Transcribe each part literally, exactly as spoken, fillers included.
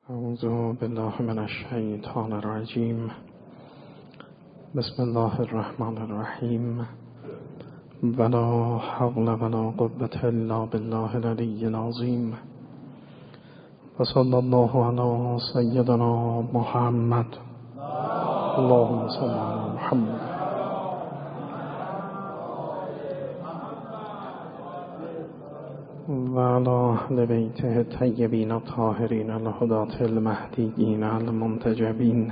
اعوذ بالله من الشیطان الرجیم. بسم الله الرحمن الرحیم. ولا حول ولا قوة الا بالله العلی العظیم. وصلی الله علی سیدنا محمد. اللهم صل علی محمد. و علی اهل بیته الطیبین الطاهرین الهداة المهدیین المنتجبین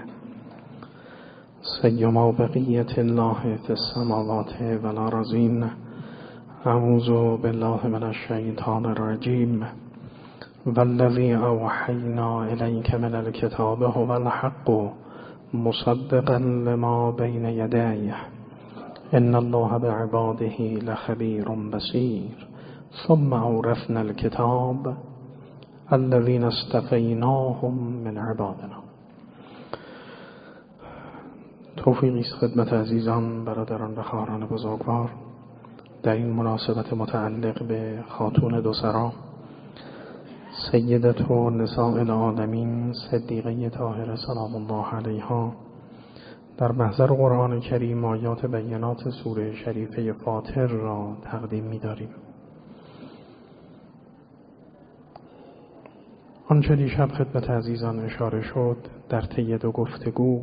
سیما بقیة الله فی السماوات والارضین. اعوذ بالله من الشیطان الرجیم. والذی اوحینا الیک من الکتاب هو الحق مصدقا لما بین یدیه ان الله بعباده لخبیر بصیر. ثم اورثنا الكتاب الذين اصطفیناهم من عبادنا. توفیقی است خدمت عزیزان، برادران و خواهران بزرگوار، در این مناسبت متعلق به خاتون دو سرا سیدة نساء العالمین صدیقه طاهره سلام الله علیها در محضر قرآن کریم آیات بینات سوره شریفه فاطر را تقدیم می داریم. آنچه دیشب خدمت عزیزان اشاره شد در طی دو گفتگو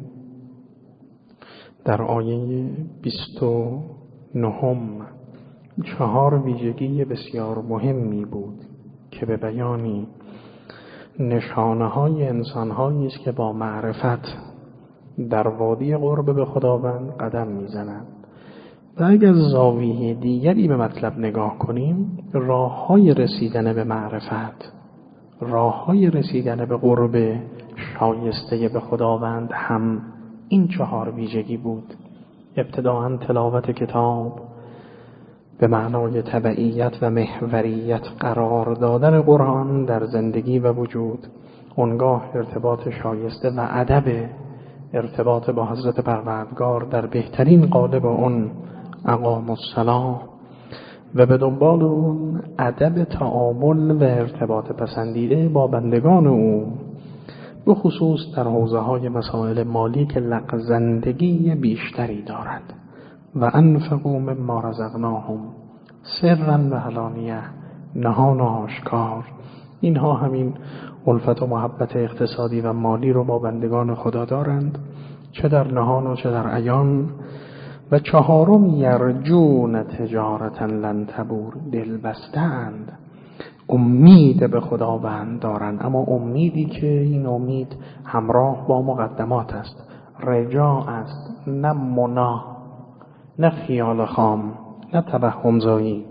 در آیه بیست و نهم چهار ویژگی بسیار مهمی بود که به بیانی نشانه های انسان هایی است که با معرفت در وادی قرب به خداوند قدم میزنند. و اگر زاویه دیگری به مطلب نگاه کنیم، راه های رسیدن به معرفت، راه های رسیدن به قرب شایسته به خداوند هم این چهار ویژگی بود. ابتداءً تلاوت کتاب به معنای تبعیت و محوریت قرار دادن قرآن در زندگی و وجود، اونگاه ارتباط شایسته و ادب ارتباط با حضرت پروردگار در بهترین قالب اون اقام الصلاة و به دنبال اون ادب تعامل و ارتباط پسندیده با بندگان او، به خصوص در حوزه های مسائل مالی که لغزندگی بیشتری دارد. و انفقوا مما رزقناهم سرا و علانیه، نهان و آشکار. اینها همین الفت و محبت اقتصادی و مالی رو با بندگان خدا دارند، چه در نهان و چه در عیان. و چهارم یرجون تجارتا لن تبور، دل بستند، امید به خداوند دارند، اما امیدی که این امید همراه با مقدمات است، رجا است، نه منا، نه خیال خام، نه توهم زایی.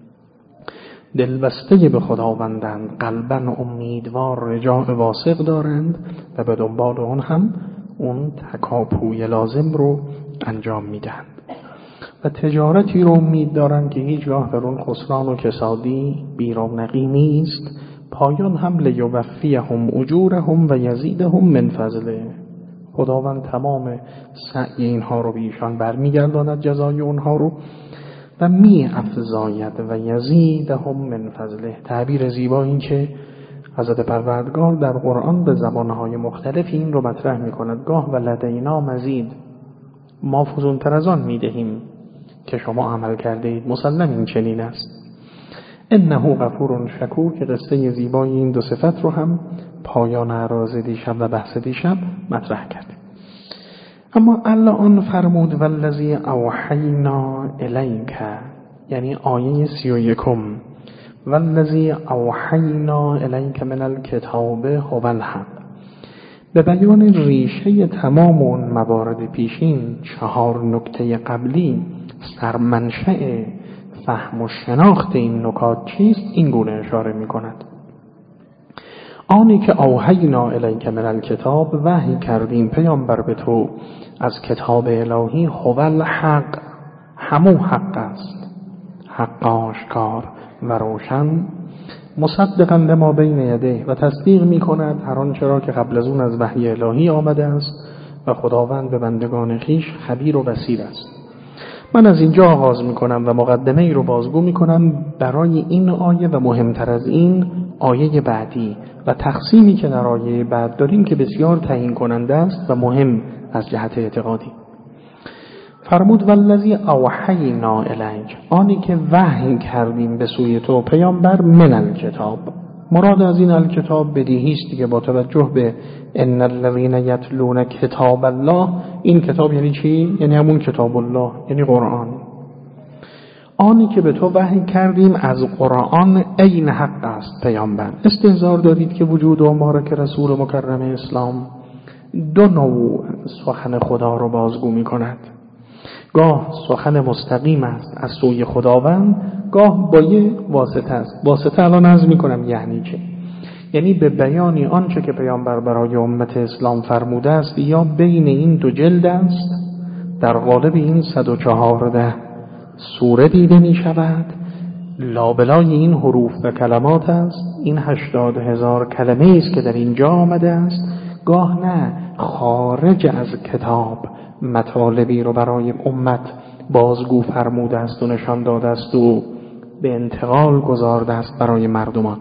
دلبسته به خداوندند، قلبا امیدوار، رجاء واثق دارند و به دنبال اون هم اون تکاپوی لازم رو انجام میدهند و تجارتی رو امید دارند که هیچگاه در اون خسران و کسادی بیرونقی نیست. پایان هم لیوفیهم اجورهم و یزیدهم من فضله. خداوند تمام سعی اینها رو به ایشان برمیگرداند، جزای اونها رو، و می افزاید و یزیدهم من فضله. تعبیر زیبا این که حضرت پروردگار در قرآن به زبانهای مختلف این رو مطرح می کند. گاه و لدینا مزید، ما فزونتر از آن می دهیم که شما عمل کرده اید. مسلم این چنین است. انه غفور شکور، که قصه زیبای این دو صفت رو هم پایان عراض دیشب و بحث دیشب مطرح کرد. اما الان فرمود والذی اوحینا الیک، یعنی آیه سی و یکم، والذی اوحینا الیک من الکتاب هو الحق، به بیان ریشه تمام اون موارد پیشین، چهار نکته قبلی، سرمنشأ فهم و شناخت این نکات چیست، این گونه اشاره می کند. آنی که اوحینا الیک من الکتاب، وحی کردیم پیامبر به تو از کتاب الهی، هو الحق، همو حق است، حق آشکار و روشن، مصدقا لما بین یدیه، و تصدیق می کند هر آنچه را که قبل از اون از وحی الهی آمده است و خداوند به بندگان خویش خبیر و بصیر است. من از اینجا آغاز می کنم و مقدمه ای رو بازگو می کنم برای این آیه و مهمتر از این آیه بعدی و تقسیمی که در آیه بعد داریم که بسیار تعیین کننده است و مهم از جهت اعتقادی. فرمود والذی اوحینا الیک، آنی که وحی کردیم به سوی تو پیامبر، من الکتاب. مراد از این الکتاب بدیهی است دیگه، با توجه به ان الذین یتلون کتاب الله. این کتاب یعنی چی؟ یعنی همون کتاب الله، یعنی قرآن. آنی که به تو وحی کردیم از قرآن عین حق است پیامبر. استحضار دارید که وجود و مبارک رسول مکرم اسلام دو نوع سخن خدا رو بازگو می کند. گاه سخن مستقیم است از سوی خداوند، گاه با یه واسطه است. واسطه الان عرض می کنم یعنی چه؟ یعنی به بیانی آنچه که پیامبر برای امت اسلام فرموده است، یا بین این دو جلد است در قالب این صد و چهارده سوره دیده می شود، لابلای این حروف و کلمات است، این هشتاد هزار کلمه است که در اینجا آمده است. گاه نه، خارج از کتاب مطالبی رو برای امت بازگو فرموده است و نشان داده است و به انتقال گذارده است برای مردمان.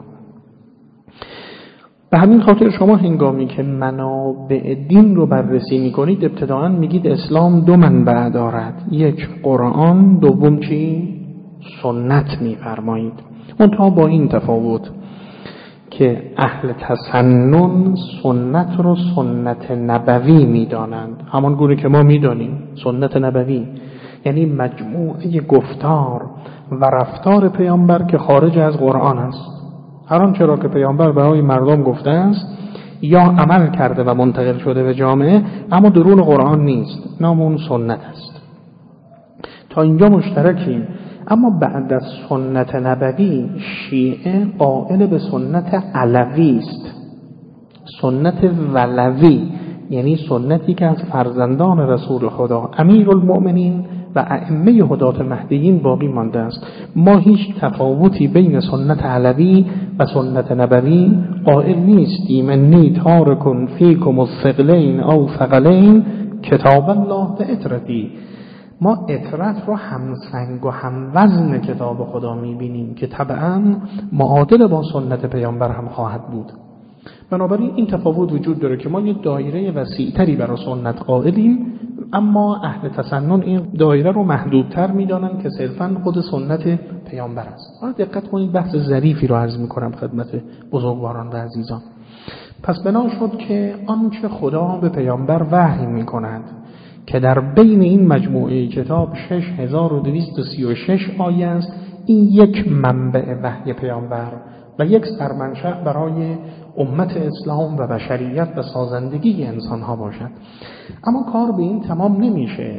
به همین خاطر شما هنگامی که منابع دین رو بررسی میکنید، ابتداءً میگید اسلام دو منبع دارد، یک قرآن، دوم چی؟ سنت میفرمایید. منتها با این تفاوت که اهل تسنن سنت رو سنت نبوی میدانند، همان گونه که ما میدانیم سنت نبوی یعنی مجموعه گفتار و رفتار پیامبر که خارج از قرآن است. هر آنچه را که پیامبر برای مردم گفته است یا عمل کرده و منتقل شده به جامعه، اما درون قرآن نیست، نام اون سنت است. تا اینجا مشترکیم. اما بعد از سنت نبوی شیعه قائل به سنت علوی است، سنت ولوی، یعنی سنتی که از فرزندان رسول خدا امیرالمؤمنین و ائمه هدات مهدیین باقی مانده است. ما هیچ تفاوتی بین سنت علوی و سنت نبوی قائل نیستیم. انی تارک فیکم الثقلین او ثقلین کتاب الله و اطرتی. ما اطرت رو همسنگ و هموزن کتاب خدا میبینیم که طبعاً معادل با سنت پیامبر هم خواهد بود. بنابراین این تفاوت وجود داره که ما یه دایره وسیع‌تری برای سنت قائلیم، اما اهل تسنن این دایره رو محدودتر میدانن که صرفاً خود سنت پیامبر است. حالا دقت کنید، بحث ظریفی رو عرض میکنم خدمت بزرگواران و عزیزان. پس بنا شد که آنچه خدا به پیامبر وحی میکند که در بین این مجموعه کتاب شش هزار و دویست و سی و شش آیه است، این یک منبع وحی پیامبر و یک سرمنشأ برای امت اسلام و بشریت و سازندگی انسان ها باشد. اما کار به این تمام نمیشه.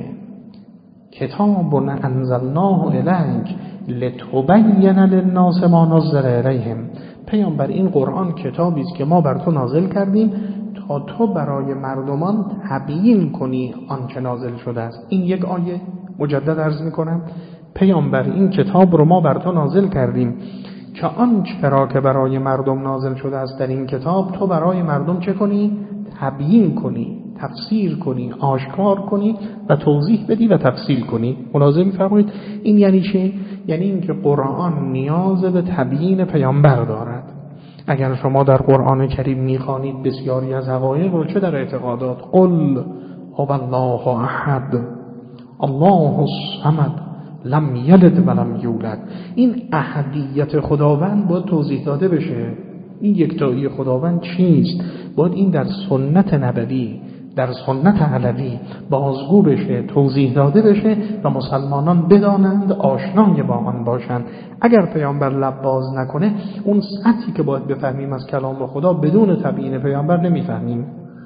کتاب انزلناه الیک لتبین للناس ما نزل الیهم. پیامبر این قرآن کتابی است که ما بر تو نازل کردیم تا تو برای مردمان تبیین کنی آنچه نازل شده است. این یک آیه مجدد عرض میکنم، پیامبر این کتاب رو ما بر تو نازل کردیم که آنچه را که برای مردم نازل شده است در این کتاب تو برای مردم چه کنی؟ تبیین کنی، تفسیر کنی، آشکار کنی و توضیح بدی و تفصیل کنی. ملاحظه می‌فرمایید این یعنی چه؟ یعنی اینکه قرآن نیاز به تبیین پیامبر دارد. اگر شما در قرآن کریم می‌خوانید بسیاری از حقایق رو، چه در اعتقادات، قل هو الله احد الله الصمد لم یلد ولم یولد، این احدیت خداوند باید توضیح داده بشه. این یکتایی خداوند چیست؟ باید این در سنت نبوی، در سنت علوی بازگو بشه، توضیح داده بشه و مسلمانان بدانند، آشنای با آن باشند. اگر پیامبر لب باز نکنه، اون سطحی که باید بفهمیم از کلام خدا بدون تبیین پیامبر نمیفهمیم.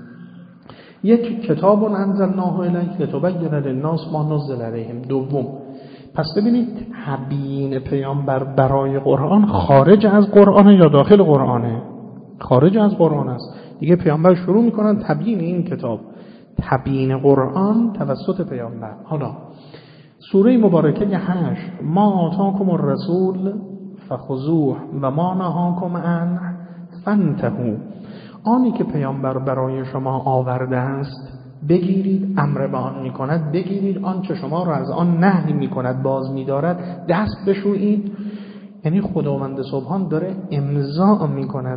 یک کتاب انزلناه الیک لتبین للناس ما نزل الیهم. دوم، پس ببینید تبیین پیامبر برای قرآن خارج از قرآن یا داخل قرآنه؟ خارج از قرآن است دیگه. پیامبر شروع میکنن تبیین این کتاب، تبیین قرآن توسط پیامبر. حالا سوره مبارکه هشت، ما آتاکم الرسول فخذوه و ما نهاکم عنه فانتهوا. آنی که پیامبر برای شما آورده است بگیرید، امر به آن میکند بگیرید، آنچه شما را از آن نهی میکند باز میدارد دست بشویید. یعنی خداوند سبحان داره امضا میکند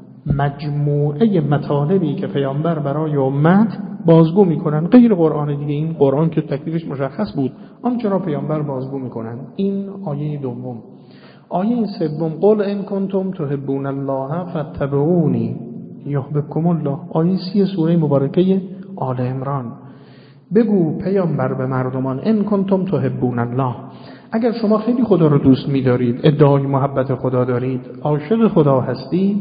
مجموعه مطالبی که پیامبر برای امت بازگو میکنن، غیر قرآن دیگه. این قرآن که تکلیفش مشخص بود، آنچه را پیامبر بازگو میکنن. این آیه دوم. آیه سوم، قل ان کنتم تحبون الله فاتبعونی یحببکم الله. آیه سی سوره مبارکه آل عمران. بگو پیامبر به مردمان، ان کنتم تحبون الله، اگر شما خیلی خدا رو دوست می‌دارید، ادعای محبت خدا دارید، عاشق خدا هستید،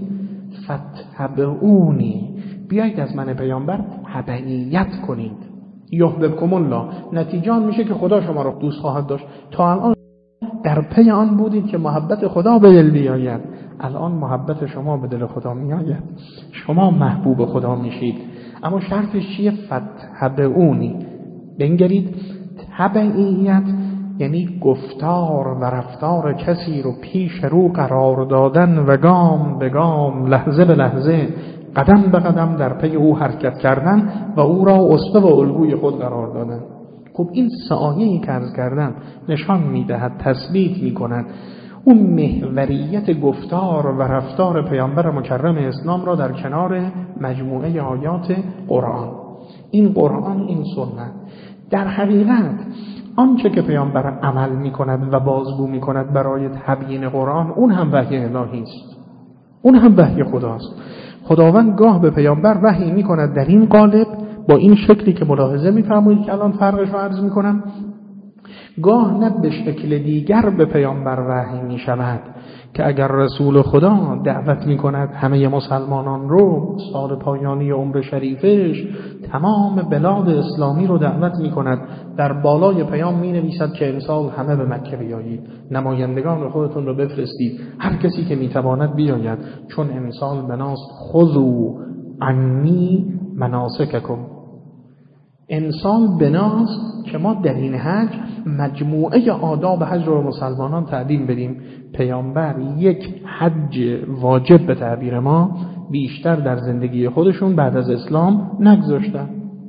فتبعونی، بیایید از من پیامبر تبعیت کنید. یحببکم الله، نتیجه آن میشه که خدا شما رو دوست خواهد داشت. تا الان در پی آن بودید که محبت خدا به دل بیاید، الان محبت شما به دل خدا میآید، شما محبوب خدا میشید. اما شرطش چیه؟ فتبعونی. بنگرید. تبعیت یعنی گفتار و رفتار کسی رو پیش رو قرار دادن و گام به گام، لحظه به لحظه، قدم به قدم در پی او حرکت کردن و او را اسوه و الگوی خود قرار دادن. خب این سه آیه‌ای که عرض کردم نشان می‌دهد، تثبیت می‌کند اون محوریت گفتار و رفتار پیامبر مکرم اسلام را در کنار مجموعه آیات قرآن. این قرآن، این سنت. در حقیقت آنچه که پیامبر عمل می‌کند و بازگو می‌کند برای تبیین قرآن، اون هم وحی الهی است، اون هم وحی خداست. خداوند گاه به پیامبر وحی می‌کند در این قالب، با این شکلی که ملاحظه می‌فرمایید که الان فرقش رو عرض می‌کنم، گاه نه به شکل دیگر به پیامبر وحی می‌شود که اگر رسول خدا دعوت می‌کند همه مسلمانان رو، سال پایانی عمر شریفش تمام بلاد اسلامی رو دعوت می‌کند، در بالای پیام می‌نویسد که امسال همه به مکه بیایید، نمایندگان خودتون رو بفرستید، هر کسی که می‌تواند بیاید، چون امسال بناست خذوا عنی مناسککم. امسال بناست که ما در این حج مجموعه آداب حج رو مسلمانان تعلیم بدیم. پیامبر یک حج واجب به تعبیر ما بیشتر در زندگی خودشون بعد از اسلام نگذاشتن.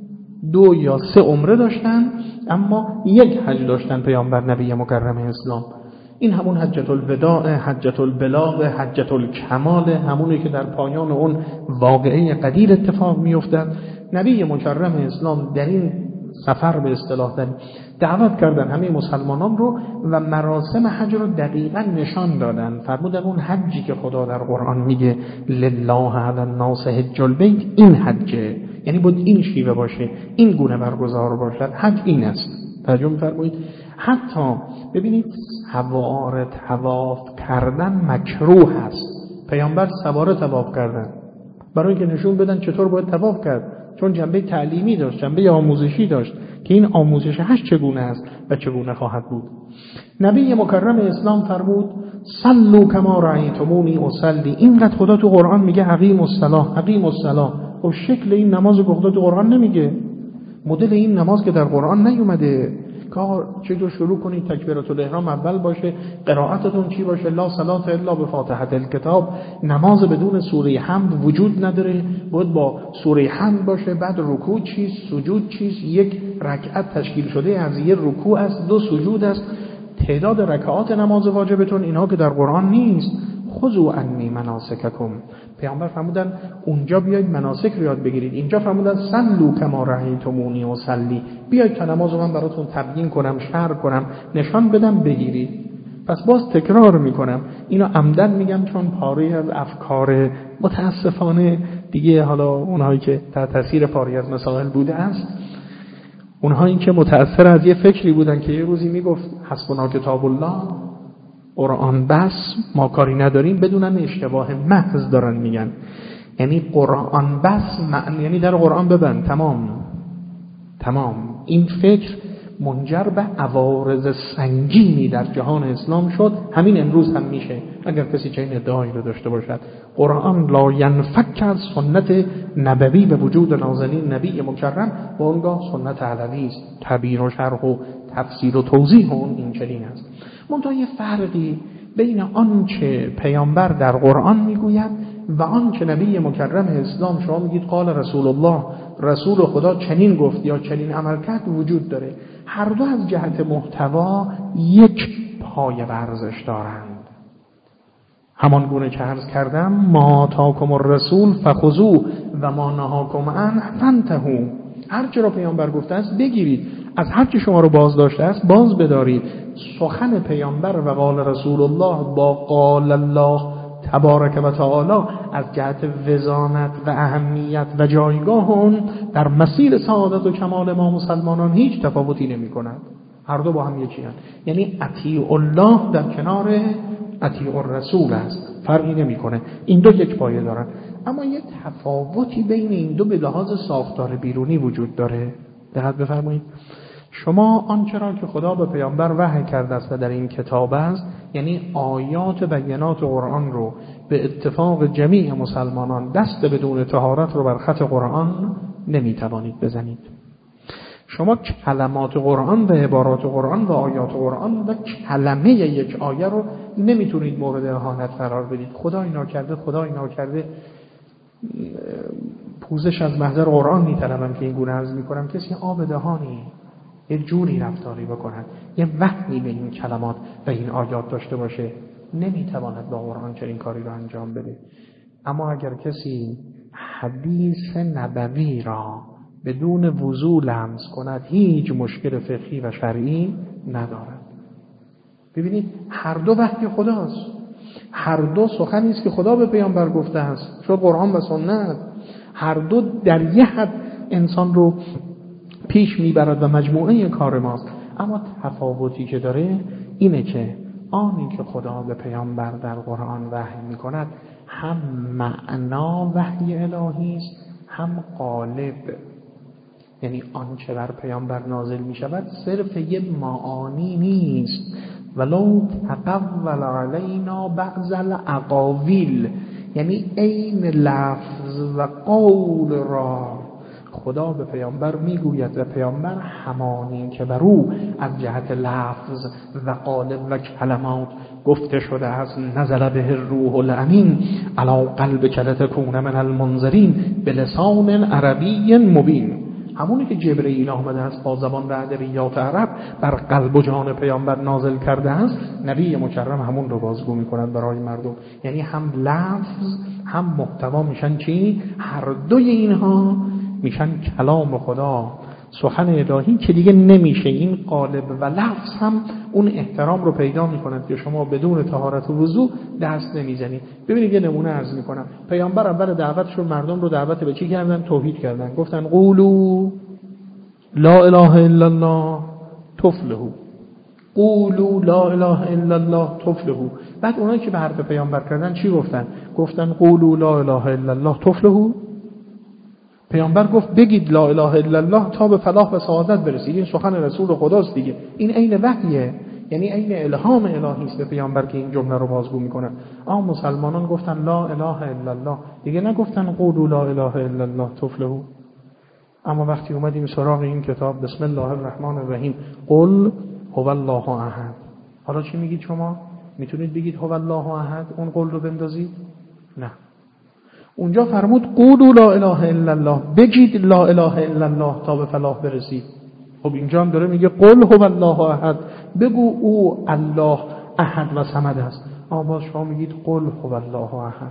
دو یا سه عمره داشتن، اما یک حج داشتن پیامبر نبی مکرم اسلام. این همون حجت الوداع، حجت البلاغ، حجت الکمال، همونی که در پایان اون واقعه قدیر اتفاق میافتد. نبی مکرم اسلام در این سفر به اصطلاح دعوت کردن همه مسلمانان رو و مراسم حج رو دقیقاً نشان دادن. فرمودن اون حجی که خدا در قرآن میگه لله علی الناس حج البیت، این حجه، یعنی بود این شیوه باشه، این گونه برگزار باشد. حج این است. توجه می‌فرمایید؟ حتی ببینید سوار طواف کردن مکروه است. پیامبر سوار طواف کردن برای اینکه نشون بدن چطور باید طواف کرد، چون جنبه تعلیمی داشت، جنبه آموزشی داشت که این آموزش حج چگونه است و چگونه خواهد بود. نبی مکرم اسلام فرمود صلوا کما رأیتمونی اصلی. اینقدر خدا تو قرآن میگه اقیموا الصلاة اقیموا الصلاة. خب شکل این نماز رو خدا تو قرآن نمیگه، مدل این نماز که در قرآن نیومده. کار چطور شروع کنید، تکبیرات الاحرام اول باشه، قرائتتون چی باشه، لا صلاة الا بفاتحه الکتاب، نماز بدون سوره حمد وجود نداره، باید با سوره حمد باشه. بعد رکوع چیست، سجود چیست، یک رکعت تشکیل شده از یک رکوع است، دو سجود است، تعداد رکعات نماز واجبتون اینها که در قرآن نیست. خذوا عنی مناسککم. پیامبر فرمودن اونجا بیاید مناسک رو یاد بگیرید، اینجا فرمودن صلوا کما رأیتمونی اصلی، بیاید تا نماز رو من براتون تبیین کنم، شرح کنم، نشان بدم، بگیرید. پس باز تکرار میکنم، اینو عمدن میگم چون پاره از افکار متاسفانه دیگه، حالا اونهایی که تحت تاثیر پاره از مسائل بوده است، اونهایی که متأثر از یه فکری بودن که یه روزی میگفت حسبنا کتاب الله، قرآن بس، ما کاری نداریم، بدونن اشتباه محض دارن میگن. یعنی قرآن بس معنی یعنی در قرآن ببند، تمام تمام. این فکر منجر به عوارض سنگینی در جهان اسلام شد. همین امروز هم میشه اگر کسی چنین ادعایی رو داشته باشد. قرآن لا ینفک از سنت نبوی به وجود نازلین نبی مکرم و اونگاه سنت علوی است. تعبیر و شرح و تفسیر و توضیح اون این چنین است. منتها یه فرقی بین آنچه پیامبر در قرآن میگوید و آنچه نبی مکرم اسلام شما میگید قال رسول الله، رسول خدا چنین گفت یا چنین عمل کرد، وجود داره. هر دو از جهت محتوا یک پای ورزش دارند. همان گونه که عرض کردم ما آتاکم الرسول فخذوه و ما نهاکم عنه فانتهوا. هر چه را پیامبر گفته است بگیرید، از هر چه شما رو باز داشته است باز بدارید. سخن پیامبر و قال رسول الله با قال الله تبارک و تعالی از جهت وزانت و اهمیت و جایگاه اون در مسیر سعادت و کمال ما مسلمانان هیچ تفاوتی نمی کند. هر دو با هم یکی هستند. یعنی اطیع الله در کنار اطیع الرسول است، فرقی نمی کنه. این دو یک پایه دارن، اما یه تفاوتی بین این دو به لحاظ ساختار بیرونی وجود داره. دقت بفرمایید. شما آنچه را که خدا به پیامبر وحی کرده است و در این کتاب است، یعنی آیات بینات قرآن رو به اتفاق جمیع مسلمانان دست بدون طهارت رو بر خط قرآن نمیتوانید بزنید. شما کلمات قرآن و عبارات قرآن و آیات قرآن و کلمه یک آیه رو نمیتونید مورد اهانت قرار بدید. خدا اینا کرده، خدا اینا کرده. پوزش از محضر قرآن میطلبم که این گونه عرض میکنم. کسی آب دهانی یه جوری رفتاری بکنه، یه وحی به این کلمات و این آیات داشته باشه، نمیتواند با قرآن چنین کاری رو انجام بده. اما اگر کسی حدیث نبوی را بدون وضو لمس کند، هیچ مشکل فقهی و شرعی ندارد. ببینید هر دو وحی خداست، هر دو سخنی است که خدا به پیامبر گفته است، شد قرآن و سنت. هر دو در یه حد انسان رو پیش میبرد و مجموعه کار ماست. اما تفاوتی که داره اینه که آنی که خدا به پیامبر در قرآن وحی میکند هم معنا وحی الهی است، هم قالب. یعنی آنچه بر پیامبر نازل میشود صرف یه معانی نیست، ولو تقول علینا بعض الاقاویل، یعنی این لفظ و قول را خدا به پیامبر میگوید و پیامبر همانی که بر او از جهت لفظ و قالب و کلمات گفته شده است، نزل به الروح الامین علی قلبک لتکون من المنذرین بلسان عربی مبین. همونی که جبرئیل آمده است با زبان و ادبیات عرب بر قلب و جان پیامبر نازل کرده است، نبی مکرم همون رو بازگو میکنند برای مردم. یعنی هم لفظ هم محتوا میشن چی؟ هر دوی اینها میشن کلام خدا، سخن الهی که دیگه نمیشه. این قالب و لفظ هم اون احترام رو پیدا میکند که شما بدون طهارت و وضو دست نمیزنید. ببینید یه نمونه عرض میکنم. پیامبر اول دعوتشون مردم رو دعوت به چی کردن؟ توحید کردن. گفتن قولوا لا اله الا الله تفلحوا، قولوا لا اله الا الله تفلحوا. بعد اونایی که به حرف پیامبر کردن چی گفتن؟ گفتن قولوا لا اله الا الله تفلحوا. پیامبر گفت بگید لا اله الا الله تا به فلاح و سعادت برسید. این سخن رسول خداست دیگه. این عین وحیه، یعنی عین الهام الهی است به پیامبر که این جمله رو بازگو میکنه. اما مسلمانان گفتن لا اله الا الله، دیگه نگفتن قولوا لا اله الا الله تفلحوا. اما وقتی اومدیم سراغ این کتاب بسم الله الرحمن الرحیم، قل هو الله احد، حالا چی میگید شما؟ میتونید بگید هو الله احد اون قول رو بندازید؟ نه. اونجا فرمود قولوا لا اله الا الله، بگید لا اله الا الله تا به فلاح برسید. خب اینجا هم داره میگه قل هو الله احد، بگو او الله احد و صمد است. اما باز شما میگید قل هو الله احد.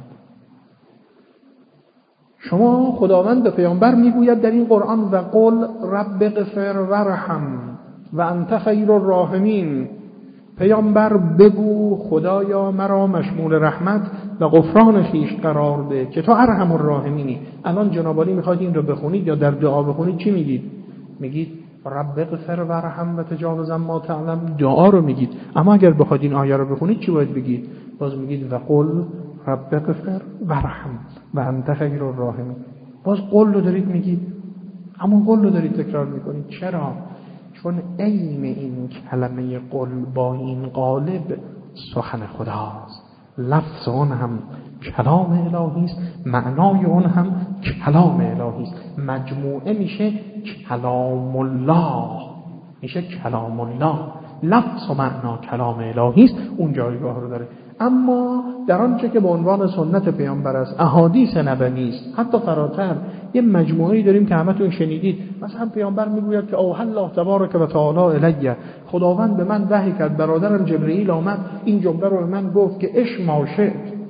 شما خداوند به پیامبر میگوید در این قرآن و قل رب اغفر وارحم و انت خیر الراحمین. پیامبر بگو خدایا مرا مشمول رحمت و غفران خویش قرار ده که تو ارحم الراحمینی. الان جناب عالی میخواید این رو بخونید یا در دعا بخونید چی میگید؟ میگید رب اغفر وارحم و تجاوز ما تعلم، دعا رو میگید. اما اگر بخواید این آیه رو بخونید چی باید بگید؟ باز میگید و قل رب اغفر وارحم و انت خیر الراحمین. باز قل رو دارید میگید، همون قل رو دارید تکرار میکنید. چرا؟ چون عین این کلمه قل با این قالب سخن خداست، لفظ اون هم کلام الهی است، معنای اون هم کلام الهی است. مجموعه میشه کلام الله، میشه کلام الله. لفظ و معنا کلام الهی است، اون جایگاه رو داره. اما در آنچه که به عنوان سنت پیامبر است، احادیث نبوی است، حتی فراتر یه مجموعه‌ای داریم که همتون شنیدید. مثلا پیامبر میگوید که اوحی الله تبارک و تعالی الیه، خداوند به من وحی کرد، برادرم جبرئیل آمد این جمله رو به من گفت که اش ما شئت،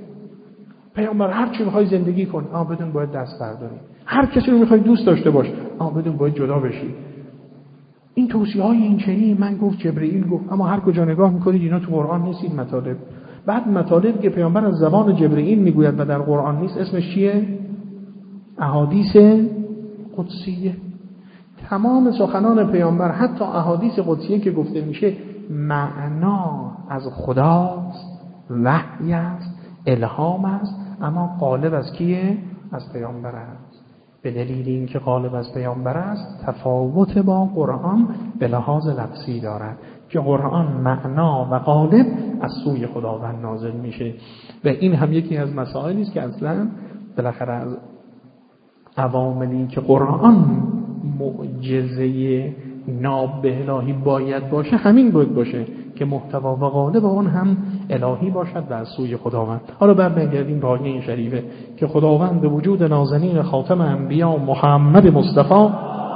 پیامبر هر چی میخوای زندگی کن، آ بدون باید دست برداری. هر کسی رو میخوای دوست داشته باش، آ بدون باید جدا بشی. این توصیه های این چنینی من گفت، جبرئیل گفت، اما هر کجا نگاه میکنید اینا تو قرآن نیست این مطالب. بعد مطالب که پیامبر از زبان جبرئیل میگوید و در قرآن نیست اسمش چیه؟ احادیث قدسیه. تمام سخنان پیامبر، حتی احادیث قدسیه که گفته میشه، معنا از خداست، وحی است، الهام است، اما غالب از کیه؟ از پیامبر است. به دلیل اینکه غالب از پیامبر است تفاوت با قرآن به لحاظ لفظی دارد که قرآن معنا و غالب از سوی خداوند نازل میشه و این هم یکی از مسائلی است که اصلا بالاخره از عواملی که قرآن معجزه ناب به الهی باید باشه همین باید باشه که محتوا و غالب اون هم الهی باشد و از سوی خداوند. حالا برمیگردیم به آیه این شریفه که خداوند به وجود نازنین خاتم انبیا محمد مصطفی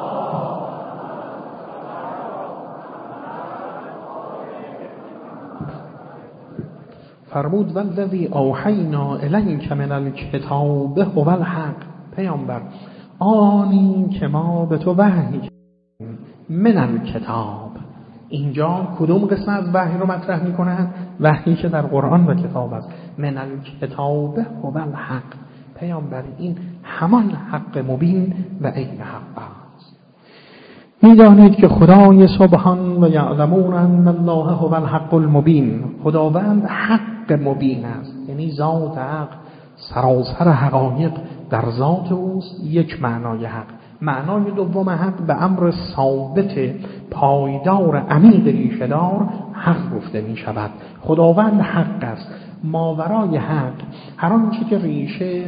فرمود والذی اوحینا الیک من الکتاب هو الحق. پیامبر آنی که ما به تو وحی من الکتاب، اینجا کدوم قسم از وحی رو مطرح می‌کنند؟ وحی که در قرآن و کتاب است. من الکتاب هو الحق. پیامبر این همان حق مبین و عین حق است. می‌دانید که خدای سبحان و یعلمون ان الله هو الحق المبین. خداوند حق مبین است، یعنی ذات حق، سراسر حقایق در ذات اوست. یک معنای حق. معنای دوم حق به امر ثابت پایدار عمیق ریشه‌دار حق گفته می شود. خداوند حق است. ماورای حق هر آنچه که ریشه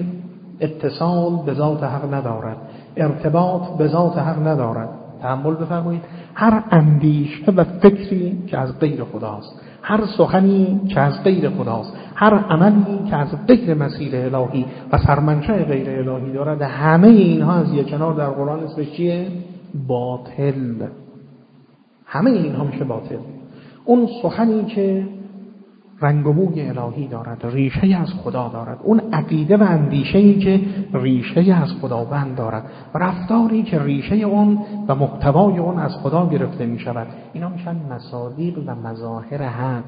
اتصال به ذات حق ندارد، ارتباط به ذات حق ندارد. تأمل بفرمایید، هر اندیشه و فکری که از غیر خداست، هر سخنی که از غیر خداست، هر عملی که از غیر مسیر الهی و سرمنشأ غیر الهی دارد، همه اینها از یک کنار در قرآن اسمش چیه؟ باطل. همه اینها میشه باطل. اون سخنی که رنگ و بوی الهی دارد، ریشه از خدا دارد، اون عقیده و اندیشه‌ای که ریشه از خداوند دارد، رفتاری که ریشه اون و محتوای اون از خدا گرفته می شود، اینا میشن مصادیق و مظاهر حق.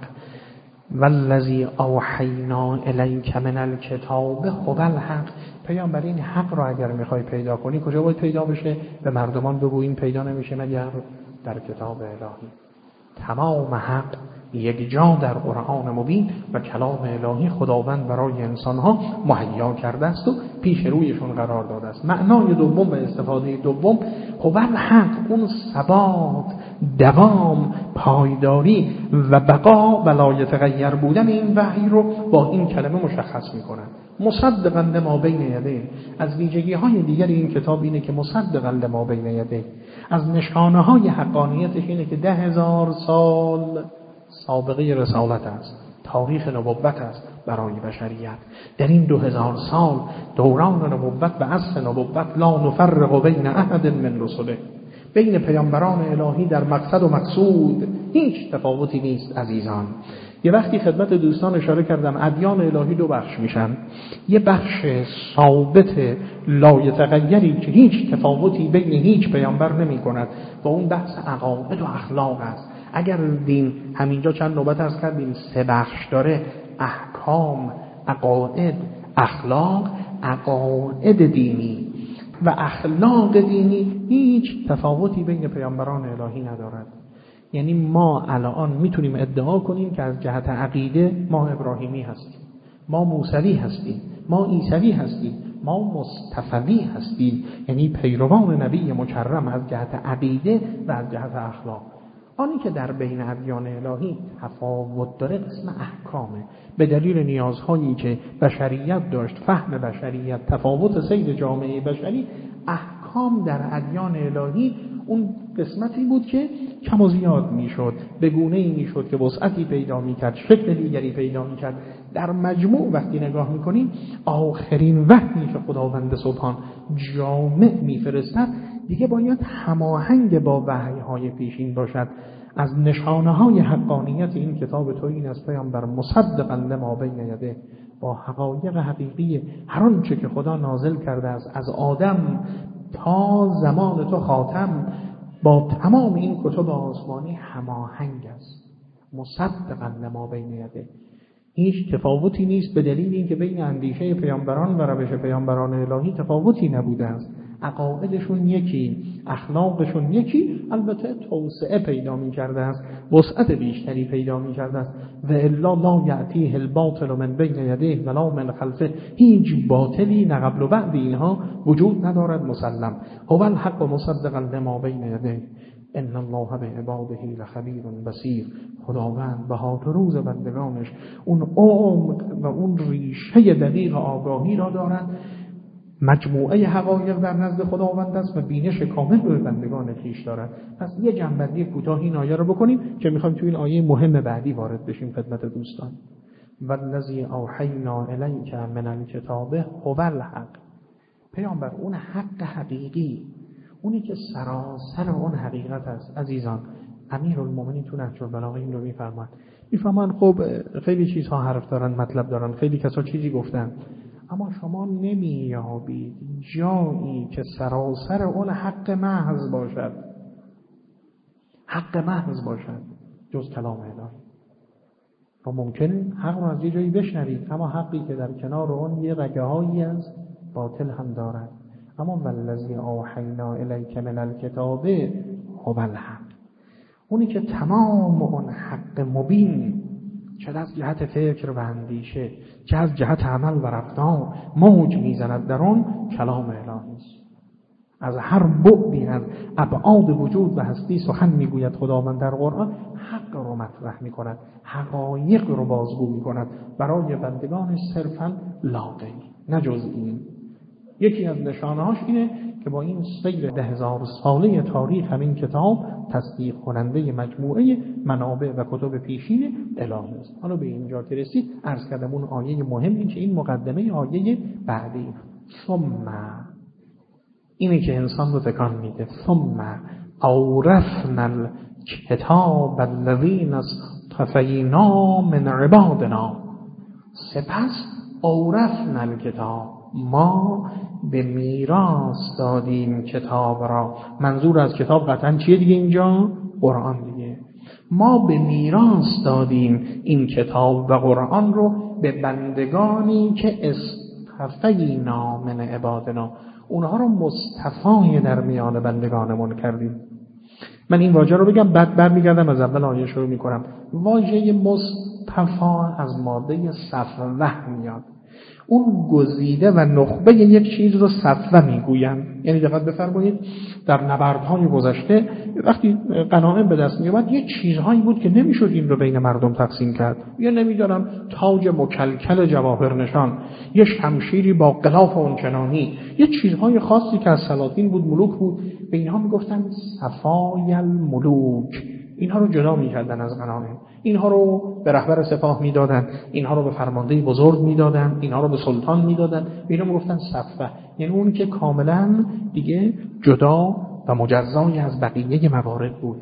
والذی اوحینا الیک من الکتاب هو الحق. پیامبر این حق رو اگر میخوای پیدا کنی کجا باید پیدا بشه؟ به مردمان بگو این پیدا نمیشه مگر در کتاب الهی. تمام حق یک جا در قرآن مبین و کلام الهی خداوند برای انسانها مهیا کرده است و پیش رویشون قرار داده است. معنای دوم و استفاده دوم هو الحق، اون ثبات، دوام، پایداری و بقا و لا یتغیر بودن این وحی رو با این کلمه مشخص میکنن. مصدقا لما بین یدیه. از ویژگی های دیگر این کتاب اینه که مصدقا لما بین یدیه. از نشانه های حقانیتش اینه که ده هزار سال سابقه رسالت است، تاریخ نبوت است برای بشریت. در این دو هزار سال دوران نبوت و عصر نبوت لا نفرق بین احد من رسله، بین پیامبران الهی در مقصد و مقصود هیچ تفاوتی نیست. عزیزان، یه وقتی خدمت دوستان اشاره کردم ادیان الهی دو بخش میشن. یه بخش ثابت لا یتغیری که هیچ تفاوتی بین هیچ پیامبر نمی کند و اون بحث عقاید و اخلاق است. اگر دین همینجا چند نوبت عرض کردیم سه بخش داره: احکام، عقاید، اخلاق. عقاید دینی و اخلاق دینی هیچ تفاوتی بین پیامبران الهی ندارد. یعنی ما الان میتونیم ادعا کنیم که از جهت عقیده ما ابراهیمی هستیم، ما موسوی هستیم، ما عیسوی هستیم، ما مصطفوی هستیم، یعنی پیروان نبی مکرم از جهت عقیده و از جهت اخلاق. آنی که در بین ادیان الهی تفاوت داره قسم احکامه، به دلیل نیازهایی که بشریت داشت، فهم بشریت، تفاوت سیر جامعه بشری. احکام در ادیان الهی اون قسمتی بود که کم و زیاد میشد، به گونه‌ای میشد که وسعتی پیدا میکرد، شکل دیگری پیدا میکرد. در مجموع وقتی نگاه میکنیم آخرین وحی که خداوند سبحان جامع میفرستد دیگه باید هماهنگ با وحی‌های پیشین باشد. از نشانه‌های حقانیت این کتاب تو این است پیامبر مصدقا لما بین یده، با حقایق حقیقی هر آنچه که خدا نازل کرده است از آدم تا زمان تو خاتم با تمام این کتب آسمانی هماهنگ است. مصدقا لما بین یده، هیچ تفاوتی نیست به دلیل اینکه بین اندیشه پیامبران و روش پیامبران الهی تفاوتی نبوده است. عقایدشون یکی، اخلاقشون یکی، البته توسعه پیدا می کرده است، وسعت بیشتری پیدا می کرده است. و الا لا یأتیه الباطل من بین یدیه ولا من خلفه، هیچ باطلی نه قبل و بعد اینها وجود ندارد مسلم. هو الحق مصدقا لما بین یدیه ان الله بعباده لخبیر بصیر. خداوند به حال روز بندگانش اون عمق و اون ریشه دقیق آگاهی را دارد. مجموعه حقایق در نزد خداوند است و بینش کامل به بندگان خویش دارد. پس یه جنبندی کوتاه این آیه رو بکنیم که میخوایم توی این آیه مهم بعدی وارد بشیم خدمت دوستان. والذی اوحینا الیک من الکتاب هو الحق. پیامبر اون حق حقیقی، اونی که سراسر اون حقیقت است. عزیزان، امیرالمومنین تو نهج البلاغه این رو میفرماید. میفهمن خب خیلی چیزها حرف دارن، مطلب دارن، خیلی کسا چیزی گفتن، اما شما نمیابید جایی که سراسر اون حق محض باشد، حق محض باشد جز کلام الهی. و ممکنه حق رو از یه جایی بشنوید، اما حقی که در کنار اون یه رگه هایی از باطل هم دارد. اما والذی اوحینا الیک من الکتاب هو الحق، اونی که تمام اون حق مبین چه از جهت فکر و اندیشه چه از جهت عمل و رفتار موج میزند در اون کلام الهی است. از هر بعدی از ابعاد وجود و هستی سخن میگوید خداوند در قرآن، حق رو مطرح میکند، حقایق رو بازگو میکند برای بندگانش صرفا لا غیر، نه جز این. یکی از نشانه‌هاش اینه که با این سیر ده هزار ساله تاریخ همین کتاب تصدیق کننده مجموعه منابع و کتب پیشین الهی است. حالا به اینجا که رسید عرض کردم اون آیه مهمی که این مقدمه آیه بعدی، ثم اینی که انسان رو تکان میده، ثم اورثنا الکتاب الذین اصطفینا من عبادنا، سپس اورثنا الکتاب، ما به میراث دادیم کتاب را. منظور از کتاب قطعا چیه دیگه اینجا؟ قرآن دیگه. ما به میراث دادیم این کتاب و قرآن رو به بندگانی که اصطفینا من عبادنا، اونها رو مصطفی در میان بندگانمون کردیم. من این واژه رو بگم بعد برمیگردم از اول آیه شروع میکنم. واژه مصطفی از ماده صفوه میاد. اون گزیده و نخبه یک چیز رو صفوه میگویم. یعنی دقت بفرمایید در نبردهای گذشته وقتی غنایم به دست میومد یه چیزهایی بود که نمیشد این رو بین مردم تقسیم کرد. یا نمیدونم تاج مکلکل جواهر نشان، یه شمشیری با غلاف اونچنانی، یه چیزهای خاصی که از سلاطین بود، ملوک بود، به اینها میگفتن صفای الملوک. اینها رو جدا میکردن از غنایم، اینها رو به رهبر سپاه میدادن، اینها رو به فرمانده بزرگ میدادن، اینها رو به سلطان میدادن، به اینا میگفتن صفوه. یعنی اون که کاملا دیگه جدا و مجزای از بقیه موارد بود.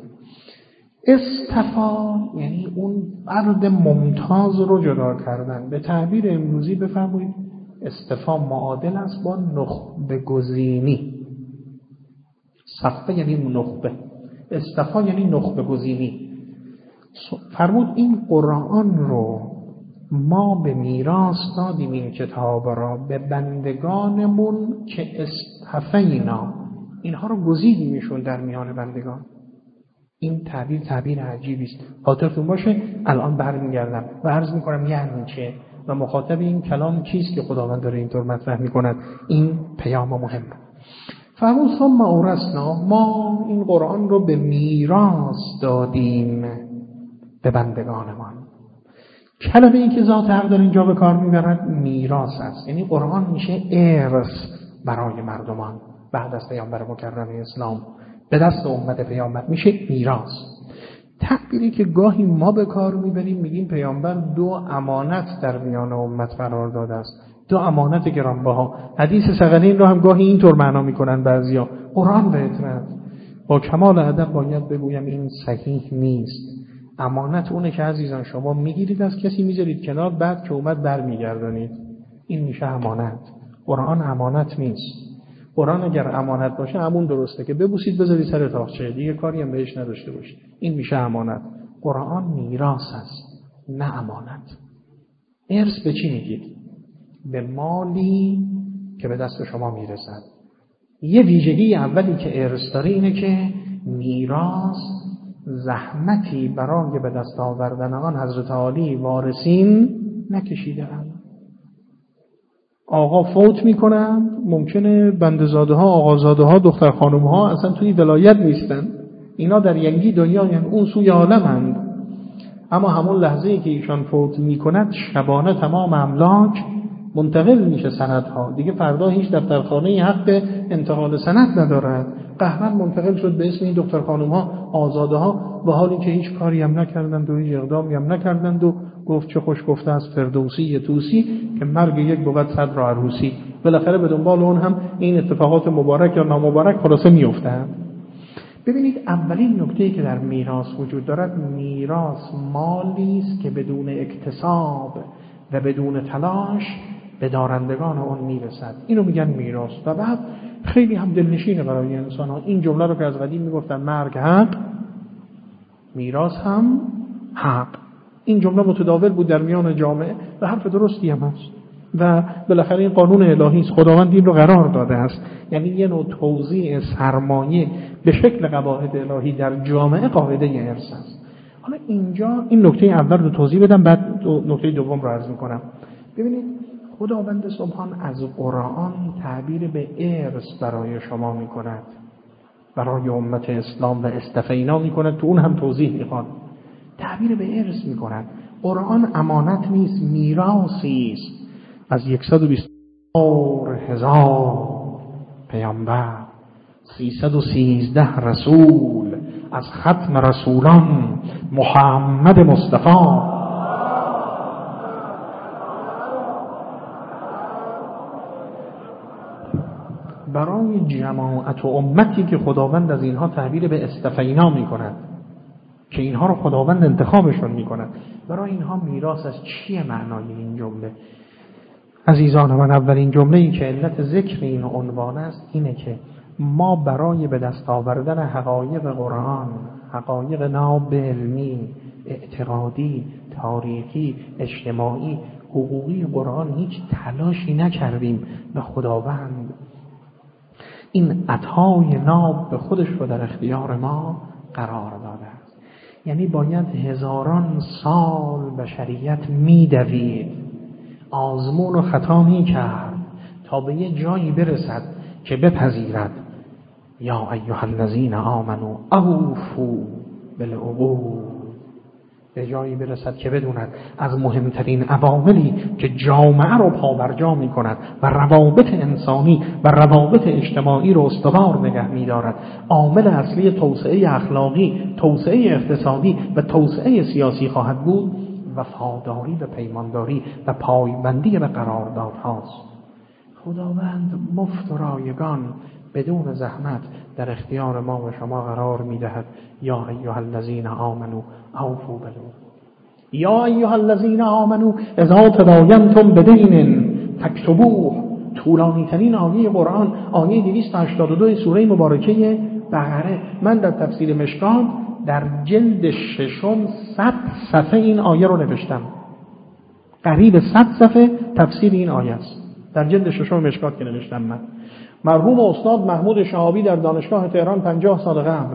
اصطفا یعنی اون فرد ممتاز رو جدا کردن. به تعبیر امروزی بفرمایید اصطفا معادل است با نخبه گزینی. صفوه یعنی نخبه، اصطفا یعنی نخبه گزینی. فرمود این قرآن رو ما به میراث دادیم این کتاب را به بندگانمون که اصطفینا، اینها رو گزیدیمشون در میان بندگان. این تعبیر تعبیر عجیبی است. خاطرتون باشه الان برمیگردم و عرض میکنم یعنی چه و مخاطب این کلام کیست که خداوند داره اینطور مطرح میکند. این پیام مهم. فرمود ثم اورثنا، ما این قرآن رو به میراث دادیم به بندگانمان. کلمه این که ذات حق در اینجا به کار میبرد میراث است. یعنی قرآن میشه ارث برای مردمان بعد از پیامبر مکرم اسلام به دست امت پیامبر میشه میراث. تعبیری که گاهی ما به کار میبریم میگیم پیامبر دو امانت در میان امت قرار داده است. دو امانت گرانبها. حدیث ثقلین رو هم گاهی اینطور معنا میکنن بعضیا، قرآن بهتره. با کمال ادب باید بگویم این صحیح نیست. امانت اونه که عزیزان شما میگیرید از کسی میذارید کنار، بعد که اومد برمیگردانید. این میشه امانت. قرآن امانت نیست. قرآن اگر امانت باشه همون درسته که ببوسید بذارید سر تاقچه، دیگه کاری هم بهش نداشته باشید. این میشه امانت. قرآن میراث است، نه امانت. ارث به چی میگید؟ به مالی که به دست شما میرسد. یه ویژگی اولی که ارث داره اینه که میراث زحمتی برای به دست آوردن آن حضرت عالی وارثین نکشیدند. آقا فوت میکنن، ممکنه بندزاده ها، آقازاده ها، دختر خانم ها اصلا توی ولایت نیستن، اینا در ینگی دنیا، یعنی اون سوی عالمند. اما همون لحظه‌ای که ایشان فوت میکند شبانه تمام املاک منتقل میشه، سندها دیگه فردا هیچ دفترخانه حق انتقال سند ندارد. قهرن منتقل شد به اسم این دختر خانم ها، آزاده ها، و حالی که هیچ کاری هم نکردند و هیچ اقدامی هم نکردند و گفت چه خوش گفته از فردوسی توسی که مرگ یک بود صد را عروسی. بالاخره به دنبال اون هم این اتفاقات مبارک یا نامبارک خلاصه میافتند. ببینید اولین نکته‌ای که در میراث وجود دارد، میراث مالی است که بدون اکتساب و بدون تلاش به دارندگان اون میرسد. اینو میگن میراث. و بعد خیلی هم دلنشینه برای انسان ها این جمله رو که از قدیم میگفتن مرگ حق، میراث هم حق. این جمله متداول بود در میان جامعه و حرف درستی هم هست و بالاخره این قانون الهی است. خداوند این رو قرار داده است. یعنی یه نوع توزیع سرمایه به شکل قواعد الهی در جامعه قاعده ارث است. حالا اینجا این نکته اول رو توضیح بدم، بعد نکته دوم رو عرض می‌کنم. ببینید خداوند سبحان از قرآن تعبیر به ارث برای شما می‌کند، برای امت اسلام و استفینا می‌کند، تو اون هم توضیح می‌خواد. تعبیر به ارث می‌کند. قرآن امانت نیست، میراثی است. از صد و بیست هزار پیامبر، سیصد و سیزده رسول، از ختم رسولان محمد مصطفی، برای جماعت و امتی که خداوند از اینها تعبیر به استفینا می‌کند که اینها رو خداوند انتخابشون می‌کند، برای اینها میراث از چیه معنای این جمله؟ عزیزان من، اولین جمله‌ای که علت ذکر این عنوان است اینه که ما برای به دست آوردن حقایق قرآن، حقایق ناب علمی، اعتقادی، تاریخی، اجتماعی، حقوقی قرآن هیچ تلاشی نکردیم و خداوند این عطای ناب به خودش رو در اختیار ما قرار داده است. یعنی باید هزاران سال بشریت می‌دوید، آزمون و خطا می‌کرد تا به یه جایی برسد که بپذیرد یا ایها الذین آمنوا اوفوا بالعقود، به جایی برسد که بدوند از مهمترین عواملی که جامعه رو پابرجا می‌کند و روابط انسانی و روابط اجتماعی رو استوار نگه می‌دارد، عامل اصلی توسعه اخلاقی، توسعه اقتصادی و توسعه سیاسی خواهد بود، وفاداری به پیمانداری و پایبندی به قراردادهاست. خداوند مفت و رایگان بدون زحمت در اختیار ما و شما قرار می‌دهد. یا ایها الذین آمنوا اوفوا بالعقود، یا ایها الذین آمنوا اذا تداینتم بدین فاکتبوه. طولانی ترین آیه قرآن، آیه دویست و هشتاد و دو سوره مبارکه بقره. من در تفسیر مشکات در جلد ششم صد صفحه این آیه رو نوشتم، قریب صد صفحه تفسیر این آیه است در جلد ششم مشکات که نوشتم. من مرحوم استاد محمود شهابی در دانشگاه تهران پنجاه سال قبل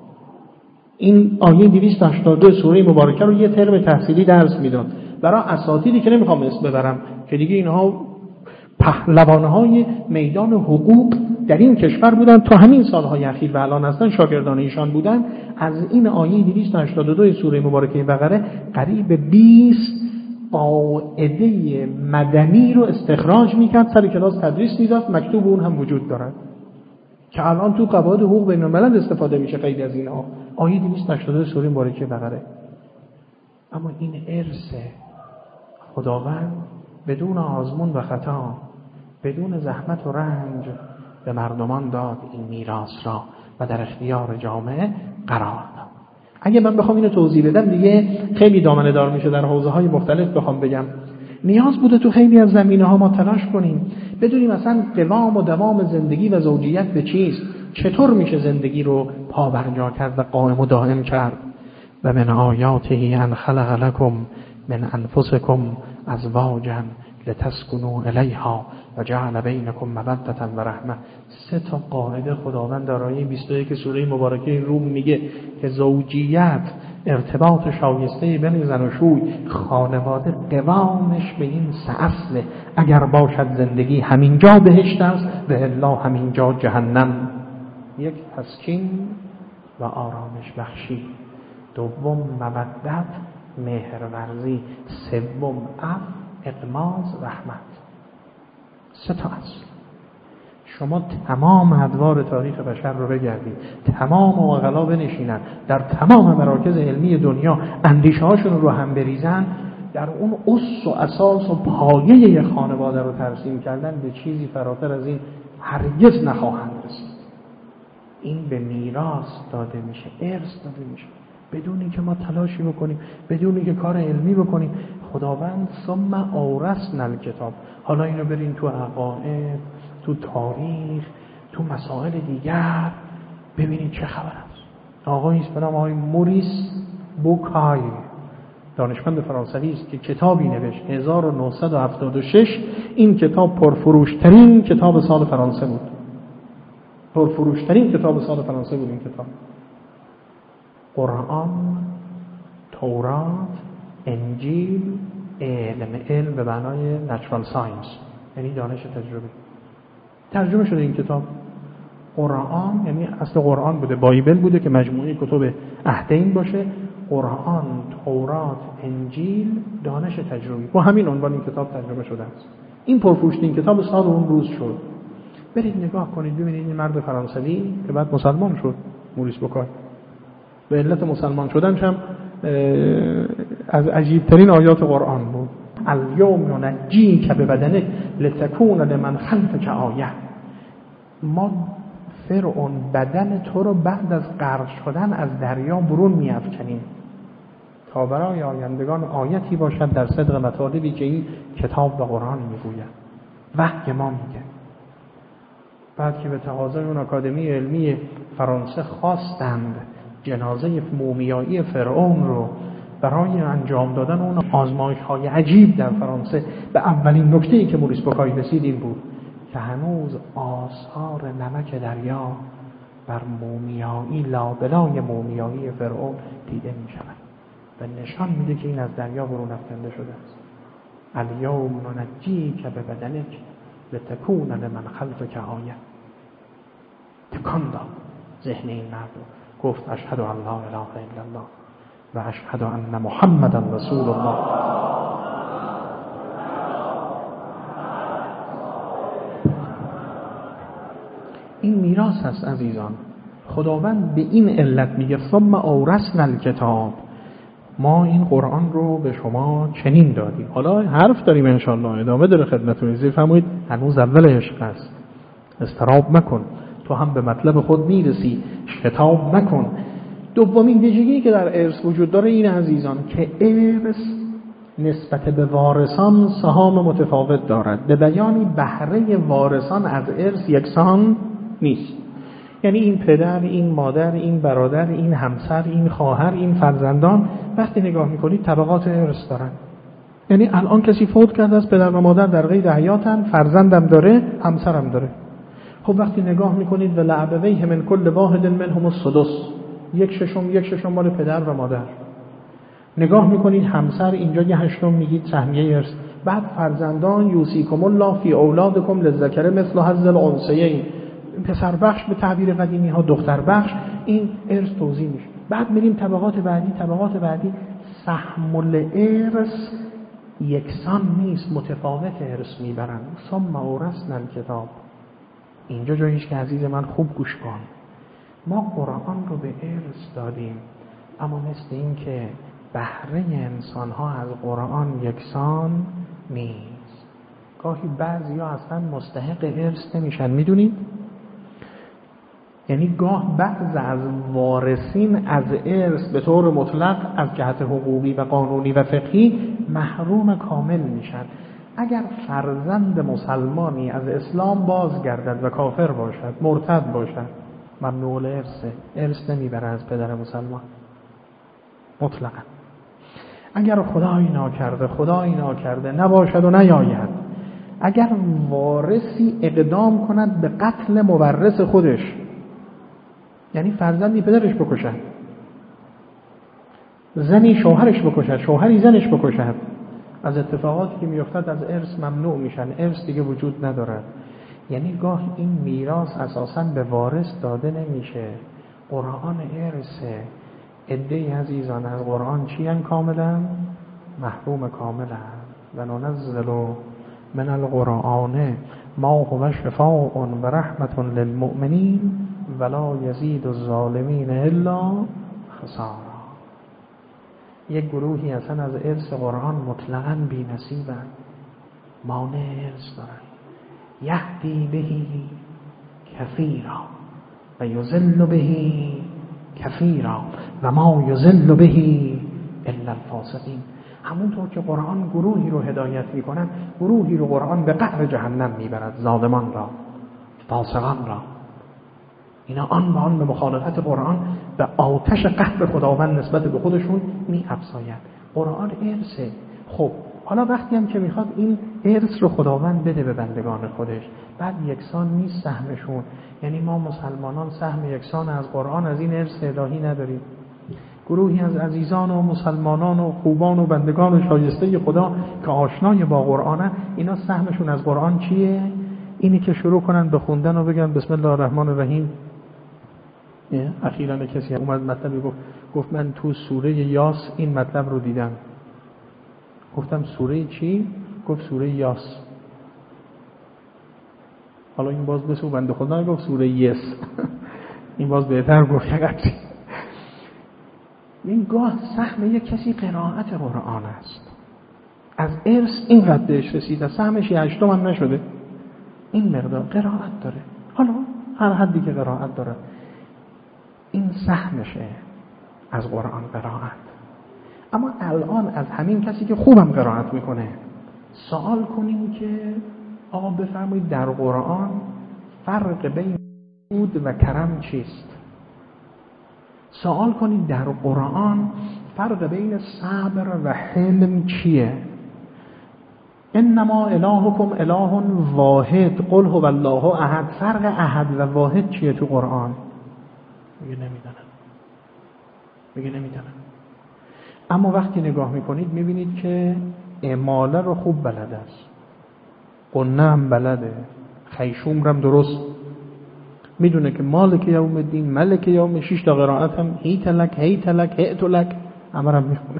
این آیه دویست و هشتاد و دو سوره مبارکه رو یه ترم تحصیلی درس میداد برای اساتیدی که نمیخوام اسم ببرم که دیگه اینها پهلوان‌های میدان حقوق در این کشور بودن، تو همین سالهای اخیر و الان هستن شاگردان ایشان بودن. از این آیه دویست و هشتاد و دو سوره مبارکه بقره قریب بیست قاعده مدنی رو استخراج میکرد، سر کلاس تدریس میداد، مکتوب اون هم وجود دارد که الان تو قواعد حقوق بین الملل استفاده میشه. خیلی از اینها آیه دویست و هشتاد و دو سوره مبارکه بقره. اما این ارث خداوند بدون آزمون و خطا، بدون زحمت و رنج به مردمان داد این میراث را و در اختیار جامعه قرار داد. اگه من بخوام اینو توضیح بدم دیگه خیلی دامنه دار میشه، در حوزه‌های مختلف بخوام بگم. نیاز بوده تو خیلی از زمینه‌ها ما تلاش کنیم بدونیم اصلا قوام و دوام زندگی و زوجیت به چیست، چطور میشه زندگی رو پابرجا کرد و قائم و دائم کرد. و من آیاته ان خلق لکم من انفسکم ازواجا لتسکنوا الیها و جعل بینکم مودة و رحمه. سه تا قاعده خداوند در آیه بیست و یک سوره مبارکه روم میگه که زوجیت، ارتباط شایسته بین زن و شوی، خانواده قوامش به این سه اصله. اگر باشد زندگی همینجا بهشت است و الا همینجا جهنم. یک، تسکین و آرامش بخشی. دوم، مودت، مهرورزی. سوم، عفو، اغماض، رحمت. سه تا اصل. شما تمام ادوار تاریخ بشر رو بگردید، تمام عقلا بنشینن در تمام مراکز علمی دنیا اندیشه هاشون رو هم بریزن، در اون اس و اساس و پایه یک خانواده رو ترسیم کردن به چیزی فراتر از این هرگز نخواهند رسید. این به میراث داده میشه، ارث داده میشه، بدون اینکه ما تلاشی بکنیم، بدون اینکه کار علمی بکنیم. خداوند ثم اورثنا الکتاب. حالا اینو برین تو عقاید، تو تاریخ، تو مسائل دیگر ببینید چه خبر است. آقایی است به نام آقای موریس بوکای، دانشمند فرانسوی است که کتابی نوشت هزار و نهصد و هفتاد و شش. این کتاب پرفروشترین کتاب سال فرانسه بود. پرفروشترین کتاب سال فرانسه بود این کتاب. قرآن، تورات، انجیل، علم، علم به معنای نچرال ساینس یعنی دانش تجربی. ترجمه شده این کتاب. قرآن یعنی اصل قرآن بوده، بایبل بوده که مجموعه کتب عهدین باشه. قرآن، تورات، انجیل، دانش تجربی. با همین عنوان این کتاب ترجمه شده است. این پرفروشترین کتاب سال اون روز شد. برید نگاه کنید ببینید این مرد فرانسوی که بعد مسلمان شد، موریس بوکای، به علت مسلمان شدن هم از عجیبترین آیات قرآن بود. الیوم ننجیک ببدنک لتکون لمن خلفک آیه. ما فرعون بدن تو رو بعد از غرق شدن از دریا برون می‌افکنیم تا برای آیندگان آیتی باشد در صدق مطالبی که این کتاب و قرآن میگوید. وحی ما میگه. بعد که به تقاضای اون آکادمی علمی فرانسه خواستند جنازه مومیایی فرعون رو برای انجام دادن اون آزمایش‌های عجیب در فرانسه، به اولین نکته‌ای که موریس بوکای رسید این بود که هنوز آثار نمک دریا بر مومیایی، لابلای مومیایی فرعون دیده می‌شود و نشان میده که این از دریا برون افکنده شده است. الیوم ننجیک ببدنک لتکون لمن خلفک آیه. تکان داد ذهن این مرد، گفت اشهد ان لا اله الا الله و اشهد ان محمدا رسول الله. این میراث است عزیزان. خداوند به این علت میگه ثم اورثنا الکتاب، ما این قرآن رو به شما چنین دادیم. حالا حرف داریم ان شاء الله، ادامه داره خدمتتون. زیر فرمایید هنوز اول عشق است، استراب مکن، تو هم به مطلب خود میرسی، شتاب مکن. دومین ویژگی که در ارث وجود داره این عزیزان که ارث نسبت به وارثان سهام متفاوت دارد. به بیانی بهره وارثان از ارث یکسان نیست. یعنی این پدر، این مادر، این برادر، این همسر، این خواهر، این فرزندان وقتی نگاه میکنید طبقات ارث دارن. یعنی الان کسی فوت کرده است، پدر و مادر در قید حیاتن، فرزندم داره، همسرم داره. خب وقتی نگاه میکنید ولعبویه من کل واحد منهم السدس، یک ششم یک ششم مال پدر و مادر. نگاه میکنید همسر اینجا یه هشتم میگید سهمیه ارث. بعد فرزندان یوصیکم الله فی اولادکم للذکر مثل حظ الانثیین، پسر بخش به تعبیر قدیمی ها، دختر بخش، این ارث توزیع میشه. بعد میریم طبقات بعدی، طبقات بعدی سهم الارث یکسان نیست، متفاوت ارث میبرن. ثم اورثنا الکتاب. اینجا جاییش که عزیز من خوب گوش کن. ما قرآن رو به ارث دادیم، اما مثل این که بهره انسان ها از قرآن یکسان نیست. گاهی بعضیا اصلا مستحق ارث نمیشن. میدونید؟ یعنی گاه بعض از وارثین از ارث به طور مطلق از جهت حقوقی و قانونی و فقهی محروم کامل میشن. اگر فرزند مسلمانی از اسلام بازگردد و کافر باشد، مرتد باشد، ممنوع الارثه، ارث نمیبره از پدر مسلمان مطلقا. اگر خدایی ناکرده خدایی ناکرده نباشد و نیاید، اگر وارثی اقدام کند به قتل مورث خودش، یعنی فرزندی پدرش بکشد، زنی شوهرش بکشد، شوهری زنش بکشد، از اتفاقاتی که میافتد از ارث ممنوع میشن، ارث دیگه وجود ندارد. یعنی گاه این میراث اساساً به وارث داده نمیشه. قرآن ارثه. عده‌ای عزیزان از قرآن چی ان کاملا؟ محروم کاملا. و ننزل من القرآن ما هو شفاء و رحمت للمؤمنین ولا یزید الظالمین الا خسارا. یک گروهی اصلا از ارث قرآن مطلقاً بی نصیبند، مانع ارث دارن. یهدی بهی کثیرا و یضل بهی کثیرا و ما یضل بهی الا الفاسقین. همونطور که قرآن گروهی رو هدایت میکنن، گروهی رو قرآن به قعر جهنم میبرد، ظالمان را، فاسقان را. اینا آن به آن به مخالفت قرآن به آتش قهر خداوند نسبت به خودشون می افزاید. قرآن ارثه. خب حالا وقتی هم که میخواد این ارث رو خداوند بده به بندگان خودش، بعد یکسان نیست سهمشون. یعنی ما مسلمانان سهم یکسان از قرآن، از این ارث الهی نداریم. گروهی از عزیزان و مسلمانان و خوبان و بندگان و شایسته خدا که آشنای با قرآن، اینا سهمشون از قرآن چیه؟ اینی که شروع کنن به خوندن و بگن بسم الله الرحمن الرحیم. اخیراً کسی اومد مطلبی گفت گفت من تو سوره یاس این مطلب رو دیدم. گفتم سوره چی؟ گفت سوره یاس. حالا این باز بسو بنده خدا گفت سوره یس. این باز بهتر گفت یقدری. این گاه سهم یک کسی قرائت قرآن است. از ارث این قدرش رسیده، سهمش یه هشتم هم نشده، این مقدار قرائت داره. حالا هر حدی که قرائت داره این سهمشه از قرآن قرائت. اما الان از همین کسی که خوبم قرائت میکنه سوال کنیم که آقا بفرمایید در قرآن فرق بین جود و کرم چیست؟ سوال کنید در قرآن فرق بین صبر و حلم چیه؟ انما الهکم اله واحد قل هو الله احد. فرق احد و واحد چیه تو قرآن؟ میگه نمیدونم. میگه نمیدونم. اما وقتی نگاه میکنید میبینید که اماله رو خوب بلد است، قنه هم بلده، خیشوم رو هم درست میدونه که مالک یوم الدین، ملک یوم، شش تا قرائت هم هیت لک هیت لک هیت لک امرم میخونه.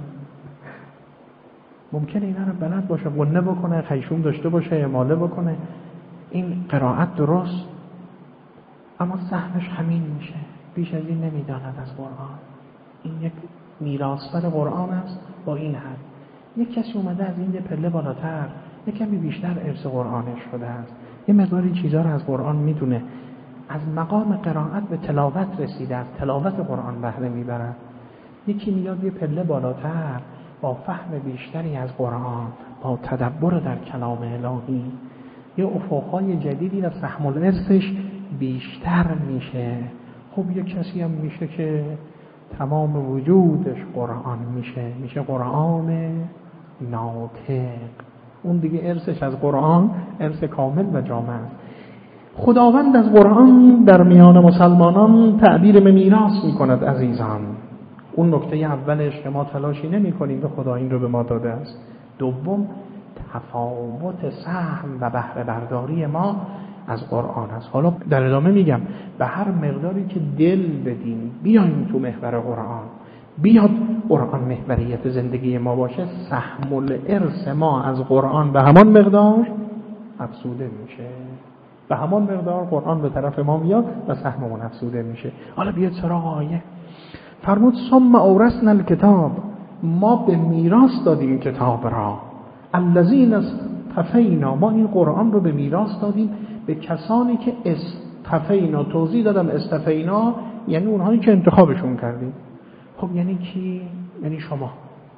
ممکنه اینا رو بلد باشه، قنه بکنه، خیشوم داشته باشه، اماله بکنه، این قرائت درست، اما سهمش همین میشه، بیش از این نمیداند از قرآن. این یک میراث‌ور قرآن است با این حد. یک کسی اومده از این یه پله بالاتر، یک کمی بیشتر ارث قرآنش شده است، یه مقداری چیزا رو از قرآن میدونه، از مقام قرائت به تلاوت رسیده، از تلاوت قرآن بهره میبرد. یکی میاد یه پله بالاتر با فهم بیشتری از قرآن، با تدبر در کلام الهی، یه افقهای جدیدی و سهم الارثش بیشتر میشه. خب یک کسی هم میشه که تمام وجودش قرآن میشه، میشه قرآن ناطق. اون دیگه ارثش از قرآن ارث کامل و جامع است. خداوند از قرآن در میان مسلمانان تعبیر به میراث میکند عزیزان. اون نکته اولش که ما تلاشی نمی کنیم به خدا این رو به ما داده است. دوم تفاوت سهم و بهره برداری ما از قرآن است. حالا در ادامه میگم به هر مقداری که دل بدیم بیایم تو محور قرآن، بیاد قرآن محوریت زندگی ما باشه، سهم الارث ما از قرآن به همان مقدار افزوده میشه، به همان مقدار قرآن به طرف ما میاد و سهممون افزوده میشه. حالا بیاد سراغ آیه. فرمود ثم اورثنا الکتاب، ما به میراث دادیم کتاب را، الذین اصطفینا، ما این قرآن رو به میراث دادیم به کسانی که اصطفینا. توضیح دادم اصطفینا یعنی اونهایی که انتخابشون کردیم. خب یعنی کی؟ یعنی شما،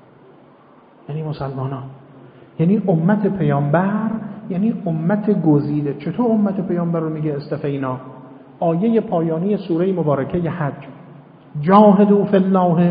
یعنی مسلمانان، یعنی امت پیامبر، یعنی امت گزیده. چطور امت پیامبر رو میگه اصطفینا؟ آیه پایانی سوره مبارکه حج، جاهدوا فی الله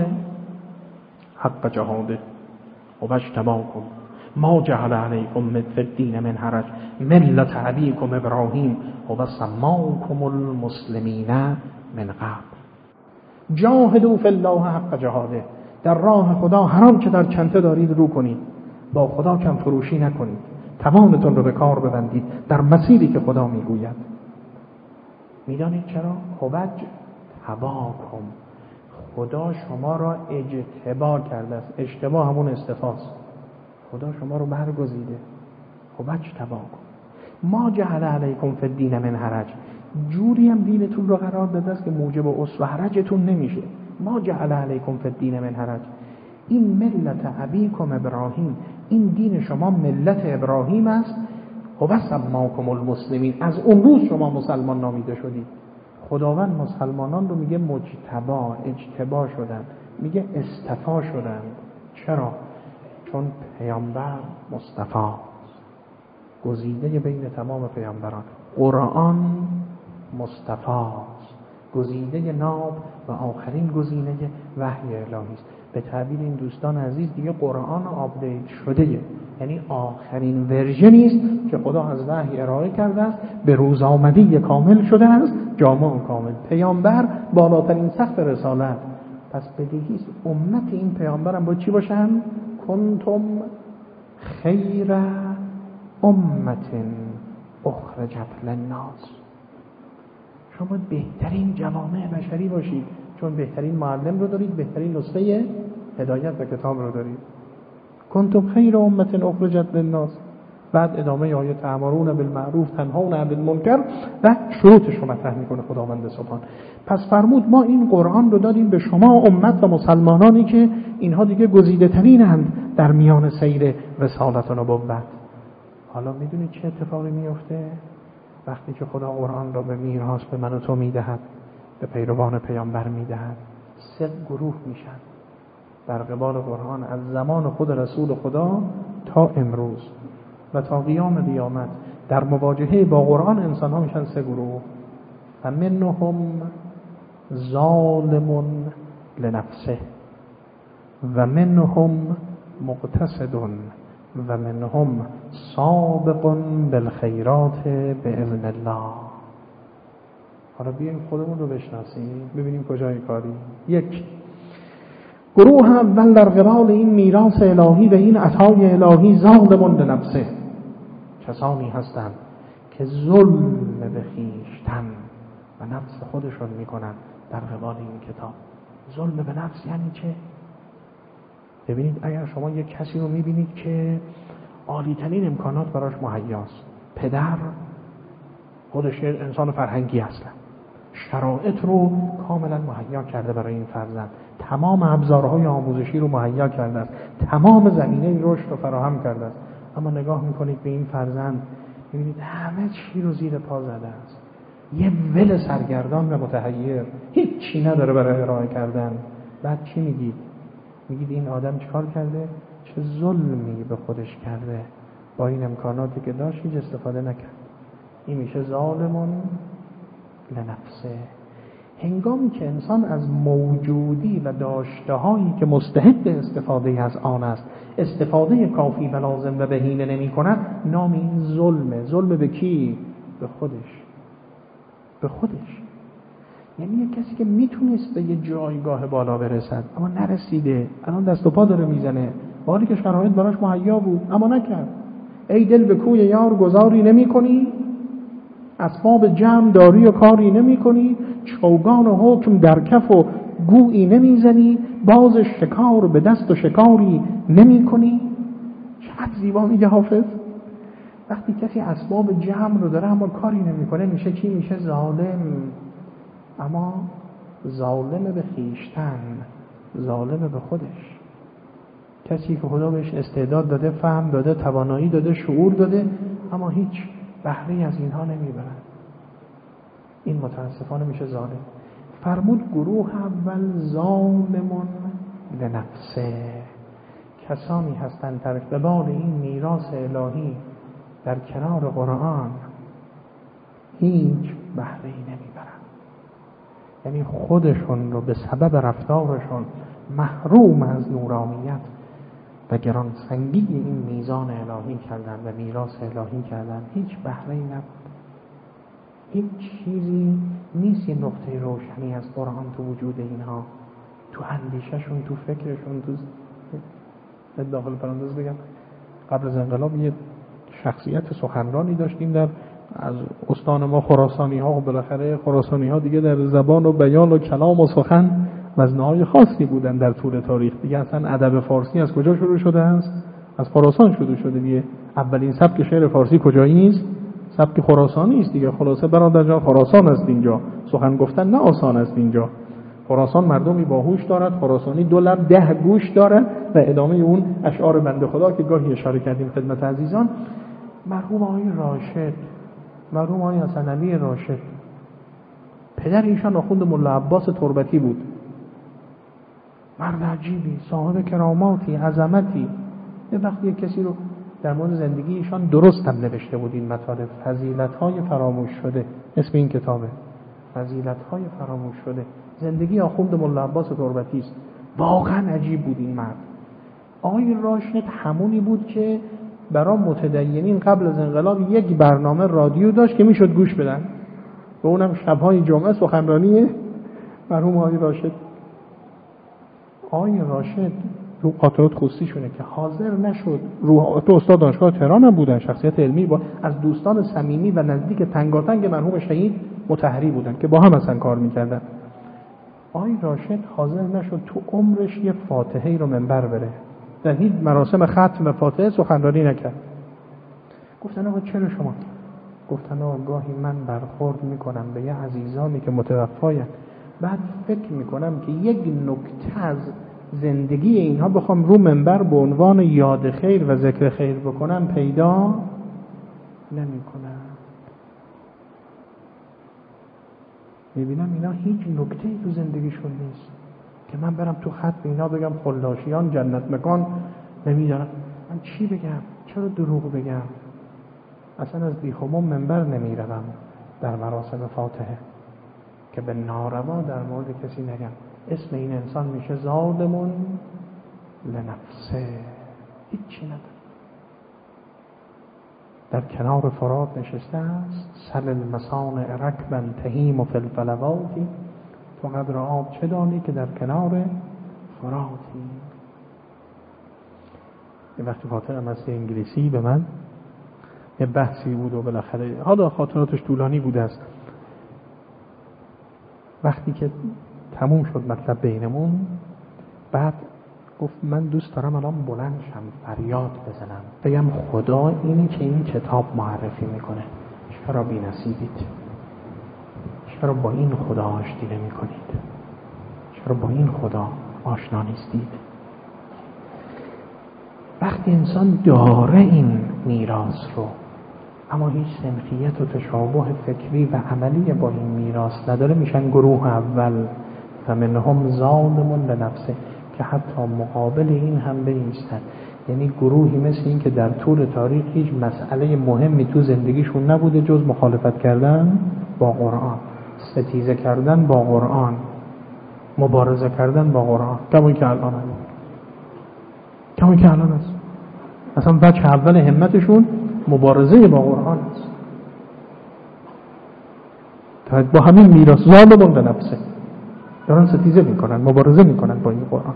حق جهاده و اجتباکم ما جعل علیکم فی الدین من حرج ملت ابیکم ابراهیم و سماکم المسلمین من قبل. جاهدوا فی الله حق جهاده، در راه خدا هر آنچه در چنته دارید رو کنید، با خدا کم فروشی نکنید، توانتون رو به کار ببندید در مسیری که خدا میگوید. میدانید چرا؟ خبج تباکم، خدا شما را اجتبا کرده است. اشتباه همون استفاست. خدا شما رو برگزیده. خبج تباکم ما جعل علیکم فی الدین من حرج، جوری هم دینتون رو قرار داده است که موجب عسر و حرجتون نمیشه. ما جعل علیکم فی الدین من حرج، این ملت ابیکم ابراهیم، این دین شما ملت ابراهیم است. و سماکم المسلمین، از اون روز شما مسلمان نامیده شدید. خداوند مسلمانان رو میگه مجتبا، اجتبا شدن، میگه اصطفا شدن. چرا؟ چون پیامبر مصطفی، گزیده بین تمام پیامبران. قرآن مصطفی، گزیده ناب و آخرین گزینه وحی الهی است. به تعبیر این دوستان عزیز دیگه قرآن آپدیت شده، یعنی آخرین ورژنی است که خدا از وحی ارائه کرده است، به روز آمدی کامل شده است، جامع و کامل. پیامبر بالاترین سقف رسالت. پس بدیهی است امت این پیامبر هم با چی باشن؟ کنتم خیر امت اخرجت للناس، شما بهترین جوامع بشری باشید، چون بهترین معلم رو دارید، بهترین نسخه هدایت و کتاب رو دارید. کنتم خیر امت اخرجت للناس. بعد ادامه آیه تأمرون بالمعروف تنهون عن المنکر و شروطش رو مطرح میکنه خداوند سبحان. پس فرمود ما این قرآن رو دادیم به شما امت و مسلمانانی که اینها دیگه گزیده ترینند در میان سیر رسالت و نبوت. حالا میدونید چه اتفاقی میفته وقتی که خدا قرآن را به میراث به من و تو میدهد، به پیروان پیامبر میدهد؟ سه گروه میشن در قبال قرآن از زمان خود رسول خدا تا امروز و تا قیام قیامت. در مواجهه با قرآن انسان ها میشن سه گروه. و منهم ظالم لنفسه و منهم مقتصد و منهم سابق بالخیرات باذن الله. حالا بیایم خودمون رو بشناسیم ببینیم کجای کاری. یک گروه اول در قبال این میراث الهی و این عطای الهی ظالم لنفسه، کسانی هستند که ظلم به خویشتن و نفس خودشون میکنن در قبال این کتاب. ظلم به نفس یعنی چه؟ ببینید اگر شما یک کسی رو میبینید که عالی‌ترین امکانات براش مهیاست، پدر خودش انسان فرهنگی هستن، شرایط رو کاملا مهیا کرده برای این فرزند، تمام ابزارهای آموزشی رو مهیا کرده است، تمام زمینه رشد رو فراهم کرده است، اما نگاه میکنید به این فرزند میبینید همه چی رو زیر پا زده است، یه ول سرگردان و متحیر، هیچ چی نداره برای ارائه کردن. بعد چی میگید؟ میگید این آدم چیکار کرده؟ چه ظلمی به خودش کرده، با این امکاناتی که داشت هیچ استفاده نکرد. این میشه ظالمون لنفسه. هنگامی که انسان از موجودی و داشته‌هایی که مستحق استفاده از آن است استفاده کافی و لازم و بهینه نمی کند، نام این ظلمه. ظلم به کی؟ به خودش. به خودش. یعنی یک کسی که میتونست به یه جایگاه بالا برسد اما نرسیده، الان دست و پا داره میزنه، حالی که شرایط براش مهیا بود اما نکرد. ای دل به کوی یار گذاری نمی کنی، اسباب جمع داری و کاری نمی کنی، چوگان و حکم در کف و گویی نمی زنی، باز شکار به دست و شکاری نمی کنی. چقدر زیبا میگه حافظ. وقتی کسی اسباب جمع رو داره اما کاری نمی کنه میشه کی؟ میشه ظالم. اما ظالم به خیشتن، ظالم به خودش. کسی که خدا بهش استعداد داده، فهم داده، توانایی داده، شعور داده، اما هیچ بهره‌ای از اینها نمیبرن. این متاسفانه میشه ظالم. فرمود گروه اول ظالمون لنفسه، کسانی هستند در قبال این میراث الهی در کنار قرآن هیچ بهره‌ای نمیبرن، یعنی خودشون رو به سبب رفتارشون محروم از نورانیت و گرانسنگی این میزان الهی کردن و میراث الهی کردن. هیچ بهره‌ای نبود. هیچ چیزی نیست. یه نقطه روشنی از قرآن تو وجود اینها، تو اندیششون، تو فکرشون. تو داخل پرانتز بگم قبل از انقلاب یه شخصیت سخنرانی داشتیم در از استان ما خراسانی ها، و بالاخره خراسانی ها دیگه در زبان و بیان و کلام و سخن وزنه‌های خاصی بودن در طول تاریخ. دیگه اصلا ادب فارسی از کجا شروع شده است؟ از خراسان شروع شده دیگه. اولین سبک شعر فارسی کجایی است؟ سبک خراسانی است دیگه. خلاصه برادر جان خراسان است اینجا. سخن گفتن نه آسان است اینجا. خراسان مردمی باهوش دارد، خراسانی دو لب ده گوش دارد. و ادامه اون اشعار بنده خدا که گاهی اشاره کردیم خدمت عزیزان، مرحوم آقای راشد، مرحوم آقای حسن علی راشد، پدر ایشان آخوند ملا عباس تربتی بود. مرد عجیبی، صاحب کراماتی، عظمتی. یه وقتی یک کسی رو در مورد زندگی ایشان درست هم نوشته بود این مطالب، فضیلت‌های فراموش شده، اسم این کتابه، فضیلت‌های فراموش شده، زندگی آخوند ملا عباس تربتی است. واقعا عجیب بود این مرد. آقای راشد همونی بود که برای متدینین قبل از انقلاب یک برنامه رادیو داشت که میشد گوش بدن، و اونم شب‌های جمعه سخنرانی مرحوم آقای راشد. آقای راشد رو خاطرات خصوصیشونه که حاضر نشد، رو تو استاد دانشگاه تهران هم بودن، شخصیت علمی با از دوستان صمیمی و نزدیک تنگاتنگ مرحوم شهید مطهری بودن که با هم اصلا کار میکردن. آقای راشد حاضر نشد تو عمرش یه فاتحه رو منبر بره، در هیچ مراسم ختم و فاتحه سخنرانی نکرد. گفتن آقا چرا شما؟ گفتن آقا گاهی من برخورد میکنم به یه عزیزانی که متوفاین، بعد فکر میکنم که یک نکته از زندگی اینها بخوام رو منبر به عنوان یاد خیر و ذکر خیر بکنم پیدا نمیکنم. میبینم اینا هیچ نکته‌ای تو زندگیشون نیست که من برم تو خط اینا بگم خلاشیان جنت مکان نمیدارم. من چی بگم؟ چرا دروغ بگم؟ اصلا از بیخومون منبر نمیروم در مراسم فاتحه که به ناروا در مورد کسی نگم. اسم این انسان میشه ظالمون لنفسه، هیچی نداره. در کنار فرات نشسته است، سل المصانع رکبا تهیم و فی الفلواتی، تو قدر آب چه دانی که در کنار فراتی. یه وقتی خاطر مسیح انگلیسی به من یه بحثی بود و بالاخره حالا خاطراتش طولانی بوده است. وقتی که تموم شد مطلب بینمون، بعد گفت من دوست دارم الان بلند شم فریاد بزنم بگم خدا اینی که این کتاب معرفی میکنه، چرا بی نصیبید؟ چرا با این خدا آشتی نمی کنید؟ چرا با این خدا آشنا نیستید؟ وقتی انسان داره این میراث رو اما هیچ سنخیت و تشابه فکری و عملی با این میراث نداره، میشن گروه اول و منهم ظالمون لنفسه، که حتی مقابل این هم بایستن. یعنی گروهی مثل این که در طول تاریخ هیچ مسئله مهمی تو زندگیشون نبوده جز مخالفت کردن با قرآن، ستیزه کردن با قرآن، مبارزه کردن با قرآن، کمایی که الان هست کمایی که الان هست اصلا بچه اول همتشون مبارزه با قرآن است. با همین میراث ظالمون لنفسه دارن ستیزه میکنن، مبارزه میکنن با این قرآن.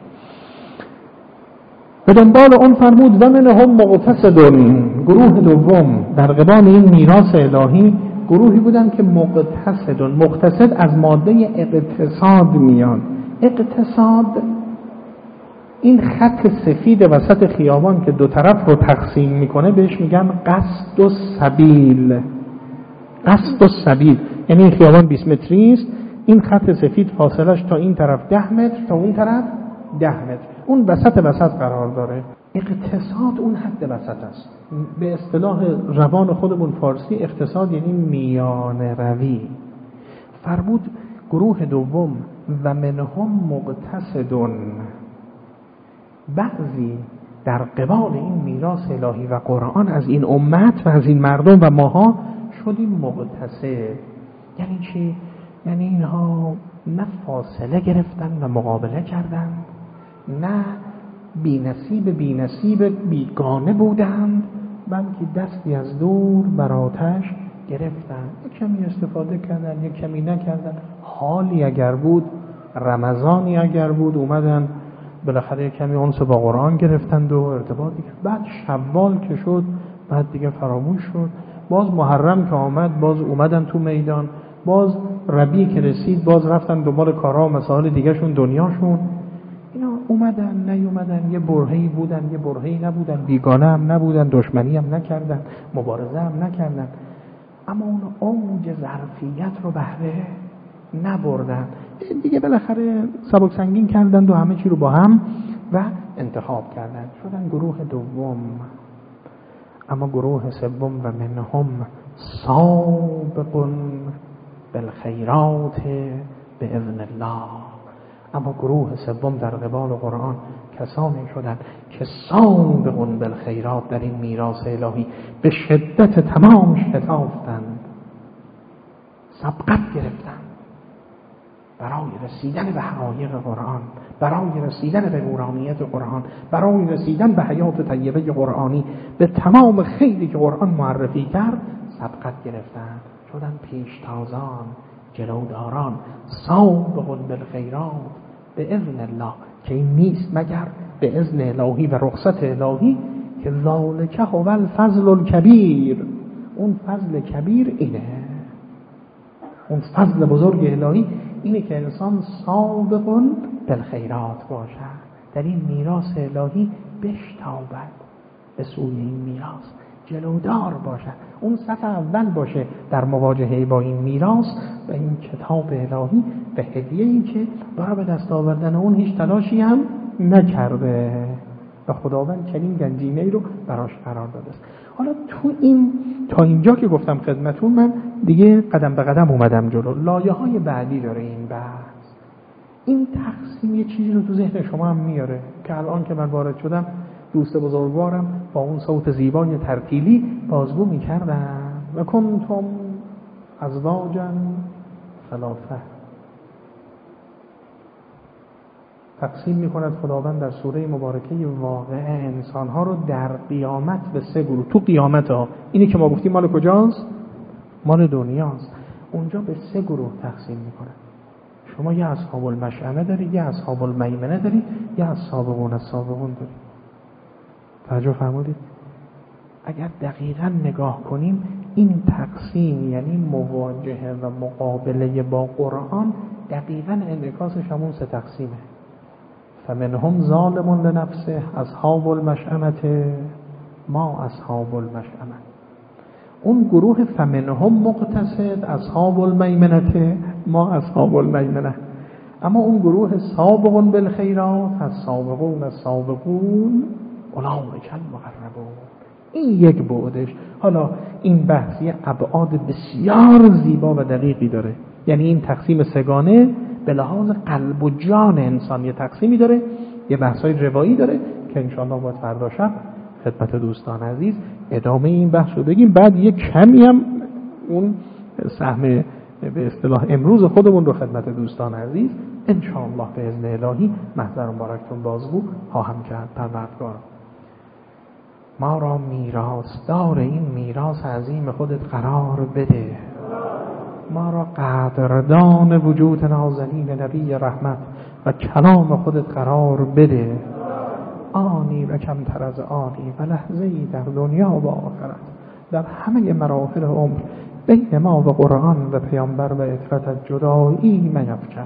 به دنبال اون فرمود و منهم مقتصدون، گروه دوم در قبال این میراث الهی گروهی بودن که مقتصدون، مقتصد از ماده اقتصاد میان. اقتصاد این خط سفید وسط خیابان که دو طرف رو تقسیم میکنه بهش میگن قصد و سبیل. قصد و سبیل یعنی این خیابان بیست متری است، این خط سفید فاصلش تا این طرف ده متر تا اون طرف ده متر. اون وسط وسط قرار داره. اقتصاد اون حد وسط است. به اصطلاح روان خودمون فارسی اقتصاد یعنی میان روی. فرمود گروه دوم و منهم مقتصدون، بعضی در قبال این میراث الهی و قرآن از این امت و از این مردم و ماها شدیم مقتصد. یعنی چی؟ یعنی اینها نه فاصله گرفتن و مقابله کردن، نه بی نصیب بی نصیب بیگانه بودند، بلکه دستی از دور بر آتش گرفتن. یک کمی استفاده کردن، یک کمی نکردن. حالی اگر بود، رمضانی اگر بود، اومدن بالاخره کمی اونس با قرآن گرفتند و ارتباطی کرد. بعد شوال که شد، بعد دیگه فراموش شد. باز محرم که آمد، باز اومدن تو میدان. باز ربیع که رسید، باز رفتن دنبال کارها و مسائل دیگه شون، دنیاشون. اینا اومدن نیومدن، یه برهه‌ای بودن، یه برهه‌ای نبودن، بیگانه هم نبودن، دشمنی هم نکردن، مبارزه هم نکردن، اما اون اوج ظرفیت رو بهره نبردن. دیگه بالاخره سبک سنگین کردند و همه چی رو با هم و انتخاب کردند، شدن گروه دوم. اما گروه سوم و منهم سابقون بالخیرات باذن الله. اما گروه سوم در قبال قرآن کسانی شدند که سابقون بالخیرات در این میراث الهی به شدت تمام شتافتند، سبقت گرفتند برای رسیدن به حقایق قرآن، برای رسیدن به نورانیت قرآن، برای رسیدن به حیات طیبه قرآنی، به تمام خیری که قرآن معرفی کرد سبقت گرفتند، شدن پیشتازان، جلوداران، سابقون بالخیرات به اذن الله، که این نیست مگر به اذن الهی و رخصت الهی، که ذالک هو الفضل الکبیر. اون فضل کبیر اینه، اون فضل بزرگ الهی اینه که انسان سابقون بالخیرات باشد، در این میراث الهی بشتابد، به سوی این میراث جلودار باشد، اون صف اول باشه در مواجهه با این میراث و این کتاب الهی و هدیه‌ای که برای به دست آوردن اون هیچ تلاشی هم نکرده و خداوند چنین گنجینه‌ای رو براش قرار داده است. حالا تو این تا اینجا که گفتم خدمتون، من دیگه قدم به قدم اومدم جلو. لایه‌های بعدی داره این بحث. این تقسیم یه چیزی رو تو ذهن شما هم میاره که الان که من وارد شدم، دوست بزرگوارم با اون صوت زیبای ترتیلی بازگو میکردن و کنتم ازواجا ثلاثه. تقسیم میکند خداوند در سوره مبارکه واقعه انسانها رو در قیامت به سه گروه. تو قیامت ها اینی که ما گفتیم مال کجاست؟ مال دنیاست. اونجا به سه گروه تقسیم میکنه. شما یه اصحاب المشأمه داری، یه اصحاب المیمنه داری، یه اصحابون السابقون داری. توجه فرمودید؟ اگر دقیقاً نگاه کنیم این تقسیم یعنی مواجهه و مقابله با قرآن دقیقاً انعکاسش همون سه تقسیمه. فمنهم ظالم لنفسه اصحاب المشأمه ما اصحاب المشأمه. اون گروه فمنهم مقتصد اصحاب المیمنه ما اصحاب المیمنه. اما اون گروه سابقون بالخیرات السابقون السابقون اولئک المقربون. این یک بعدش. حالا این بحثی ابعاد بسیار زیبا و دقیقی داره. یعنی این تقسیم سگانه به لحاظ قلب و جان انسان یه تقسیمی داره، یه بحثای روایی داره که انشاءالله باید فردا شب خدمت دوستان عزیز ادامه این بحث رو بگیم. بعد یه کمی هم اون سهم به اصطلاح امروز خودمون رو خدمت دوستان عزیز انشاءالله به اذن الهی محضر مبارکتون بازگو خواهم کرد. پروردگار ما را میراث دار این میراث عظیم خودت قرار بده، ما را قدردان وجود نازنین نبی رحمت و کلام خودت قرار بده، آنی و کمتر از آنی و لحظه‌ای در دنیا و آخرت، در همه مراحل عمر بین ما و قرآن و پیامبر و عترتت جدایی میفکن.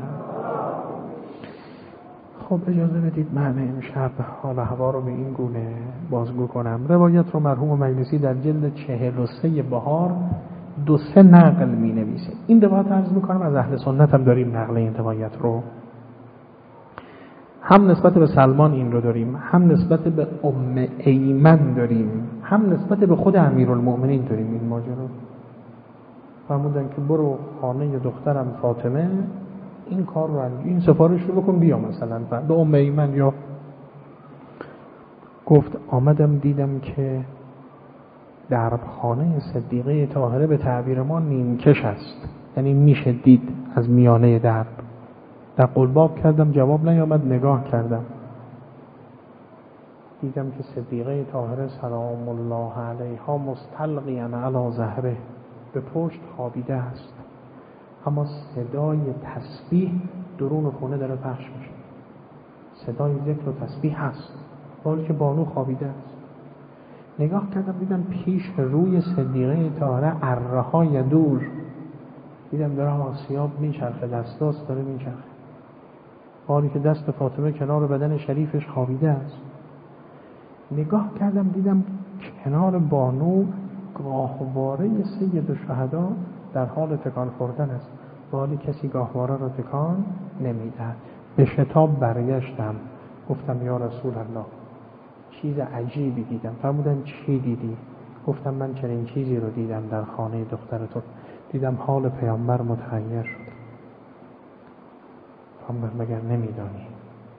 خب اجازه بدید من امشب حال هوا رو به این گونه بازگو کنم. روایت رو مرحوم مجلسی در جلد چهل و سه بهار دو سه نقل می نویسه. این روایت عرض میکنم از اهل سنت هم داریم نقل این روایت رو. هم نسبت به سلمان این رو داریم، هم نسبت به ام ایمن داریم، هم نسبت به خود امیرالمؤمنین داریم. این ماجرا فرمودن که برو خانه دخترم فاطمه این کار رو انجام، این سفارش رو بکن بیا مثلا به ام ایمن. یا گفت آمدم دیدم که درب خانه صدیقه طاهره به تعبیر ما نیمکش است، یعنی میشه دید از میانه درب. در قلباب کردم جواب نیامد، نگاه کردم دیدم که صدیقه طاهره سلام الله علیها مستلقیاً علی ظهره به پشت خوابیده است، اما صدای تسبیح درون خونه داره پخش میشه، صدای ذکر و تسبیح هست حالی که بانو خوابیده است. نگاه کردم دیدم پیش روی صدیقه طاهره اره های دور، دیدم داره آسیاب میچرخه، دستاست داره میچرخه، حالی که دست فاطمه کنار بدن شریفش خوابیده است. نگاه کردم دیدم کنار بانو گاهواره سید الشهدا در حال تکان خوردن است، حالی کسی گاهواره را تکان نمیدهد. به شتاب برگشتم گفتم یا رسول الله چیز عجیبی دیدم. فرمودن چی دیدی؟ گفتم من چنین چیزی رو دیدم در خانه دختر تو، دیدم حال پیامبر متغیر شد. فرمودن مگر نمیدانی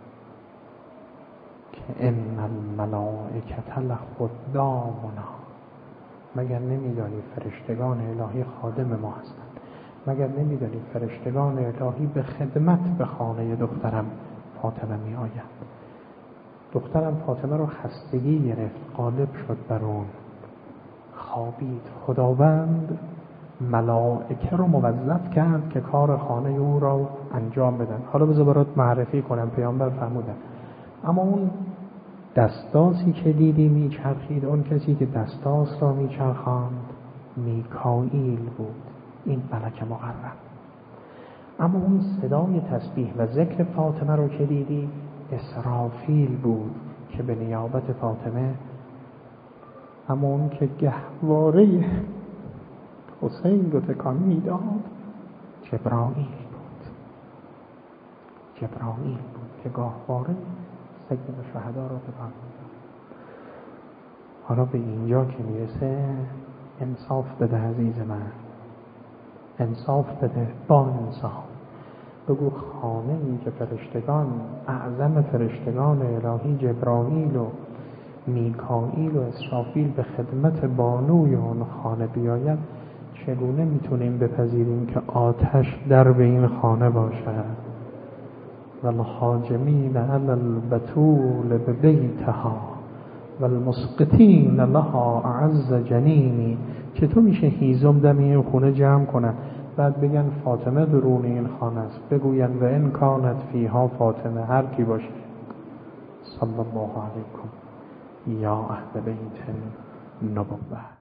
که ان الملائکة لخدامنا، مگر نمیدانی فرشتگان الهی خادم ما هستند، مگر نمیدانی فرشتگان الهی به خدمت به خانه دخترم فاطمه می آیند. دخترم فاطمه رو خستگی گرفت، غالب شد بر اون، خوابید. خداوند ملائکه رو موظف کرد که کار خانه او را انجام بدن. حالا بذار برات معرفی کنم. پیامبر فرمودن اما اون دستاسی که دیدی میچرخید، اون کسی که دستاس را میچرخاند میکائیل بود، این ملک مقرب. اما اون صدای تسبیح و ذکر فاطمه رو که دیدی اسرافیل بود که به نیابت فاطمه، اما اون که گهواره حسین رو تکان میداد جبرائیل بود. جبرائیل بود که گهواره سید شهدا را تکان میداد. حالا به اینجا که میرسه انصاف بده عزیز من، انصاف بده با انصاف. بگو خانه ای که فرشتگان اعظم فرشتگان الهی جبرائیل و میکائیل و اسرافیل به خدمت بانوی اون خانه بیاید، چگونه میتونیم بپذیریم که آتش در به این خانه باشد؟ والحاجمین علی البتول ببیتها والمسقطین لها اعز جنینی. چطور میشه هیزم دم این خونه جمع کنن بعد بگن فاطمه درون این خانه است، بگوین و ان کانت فیها فاطمه، هر کی باشه. صلی الله علیکم یا اهل بیت النبوة.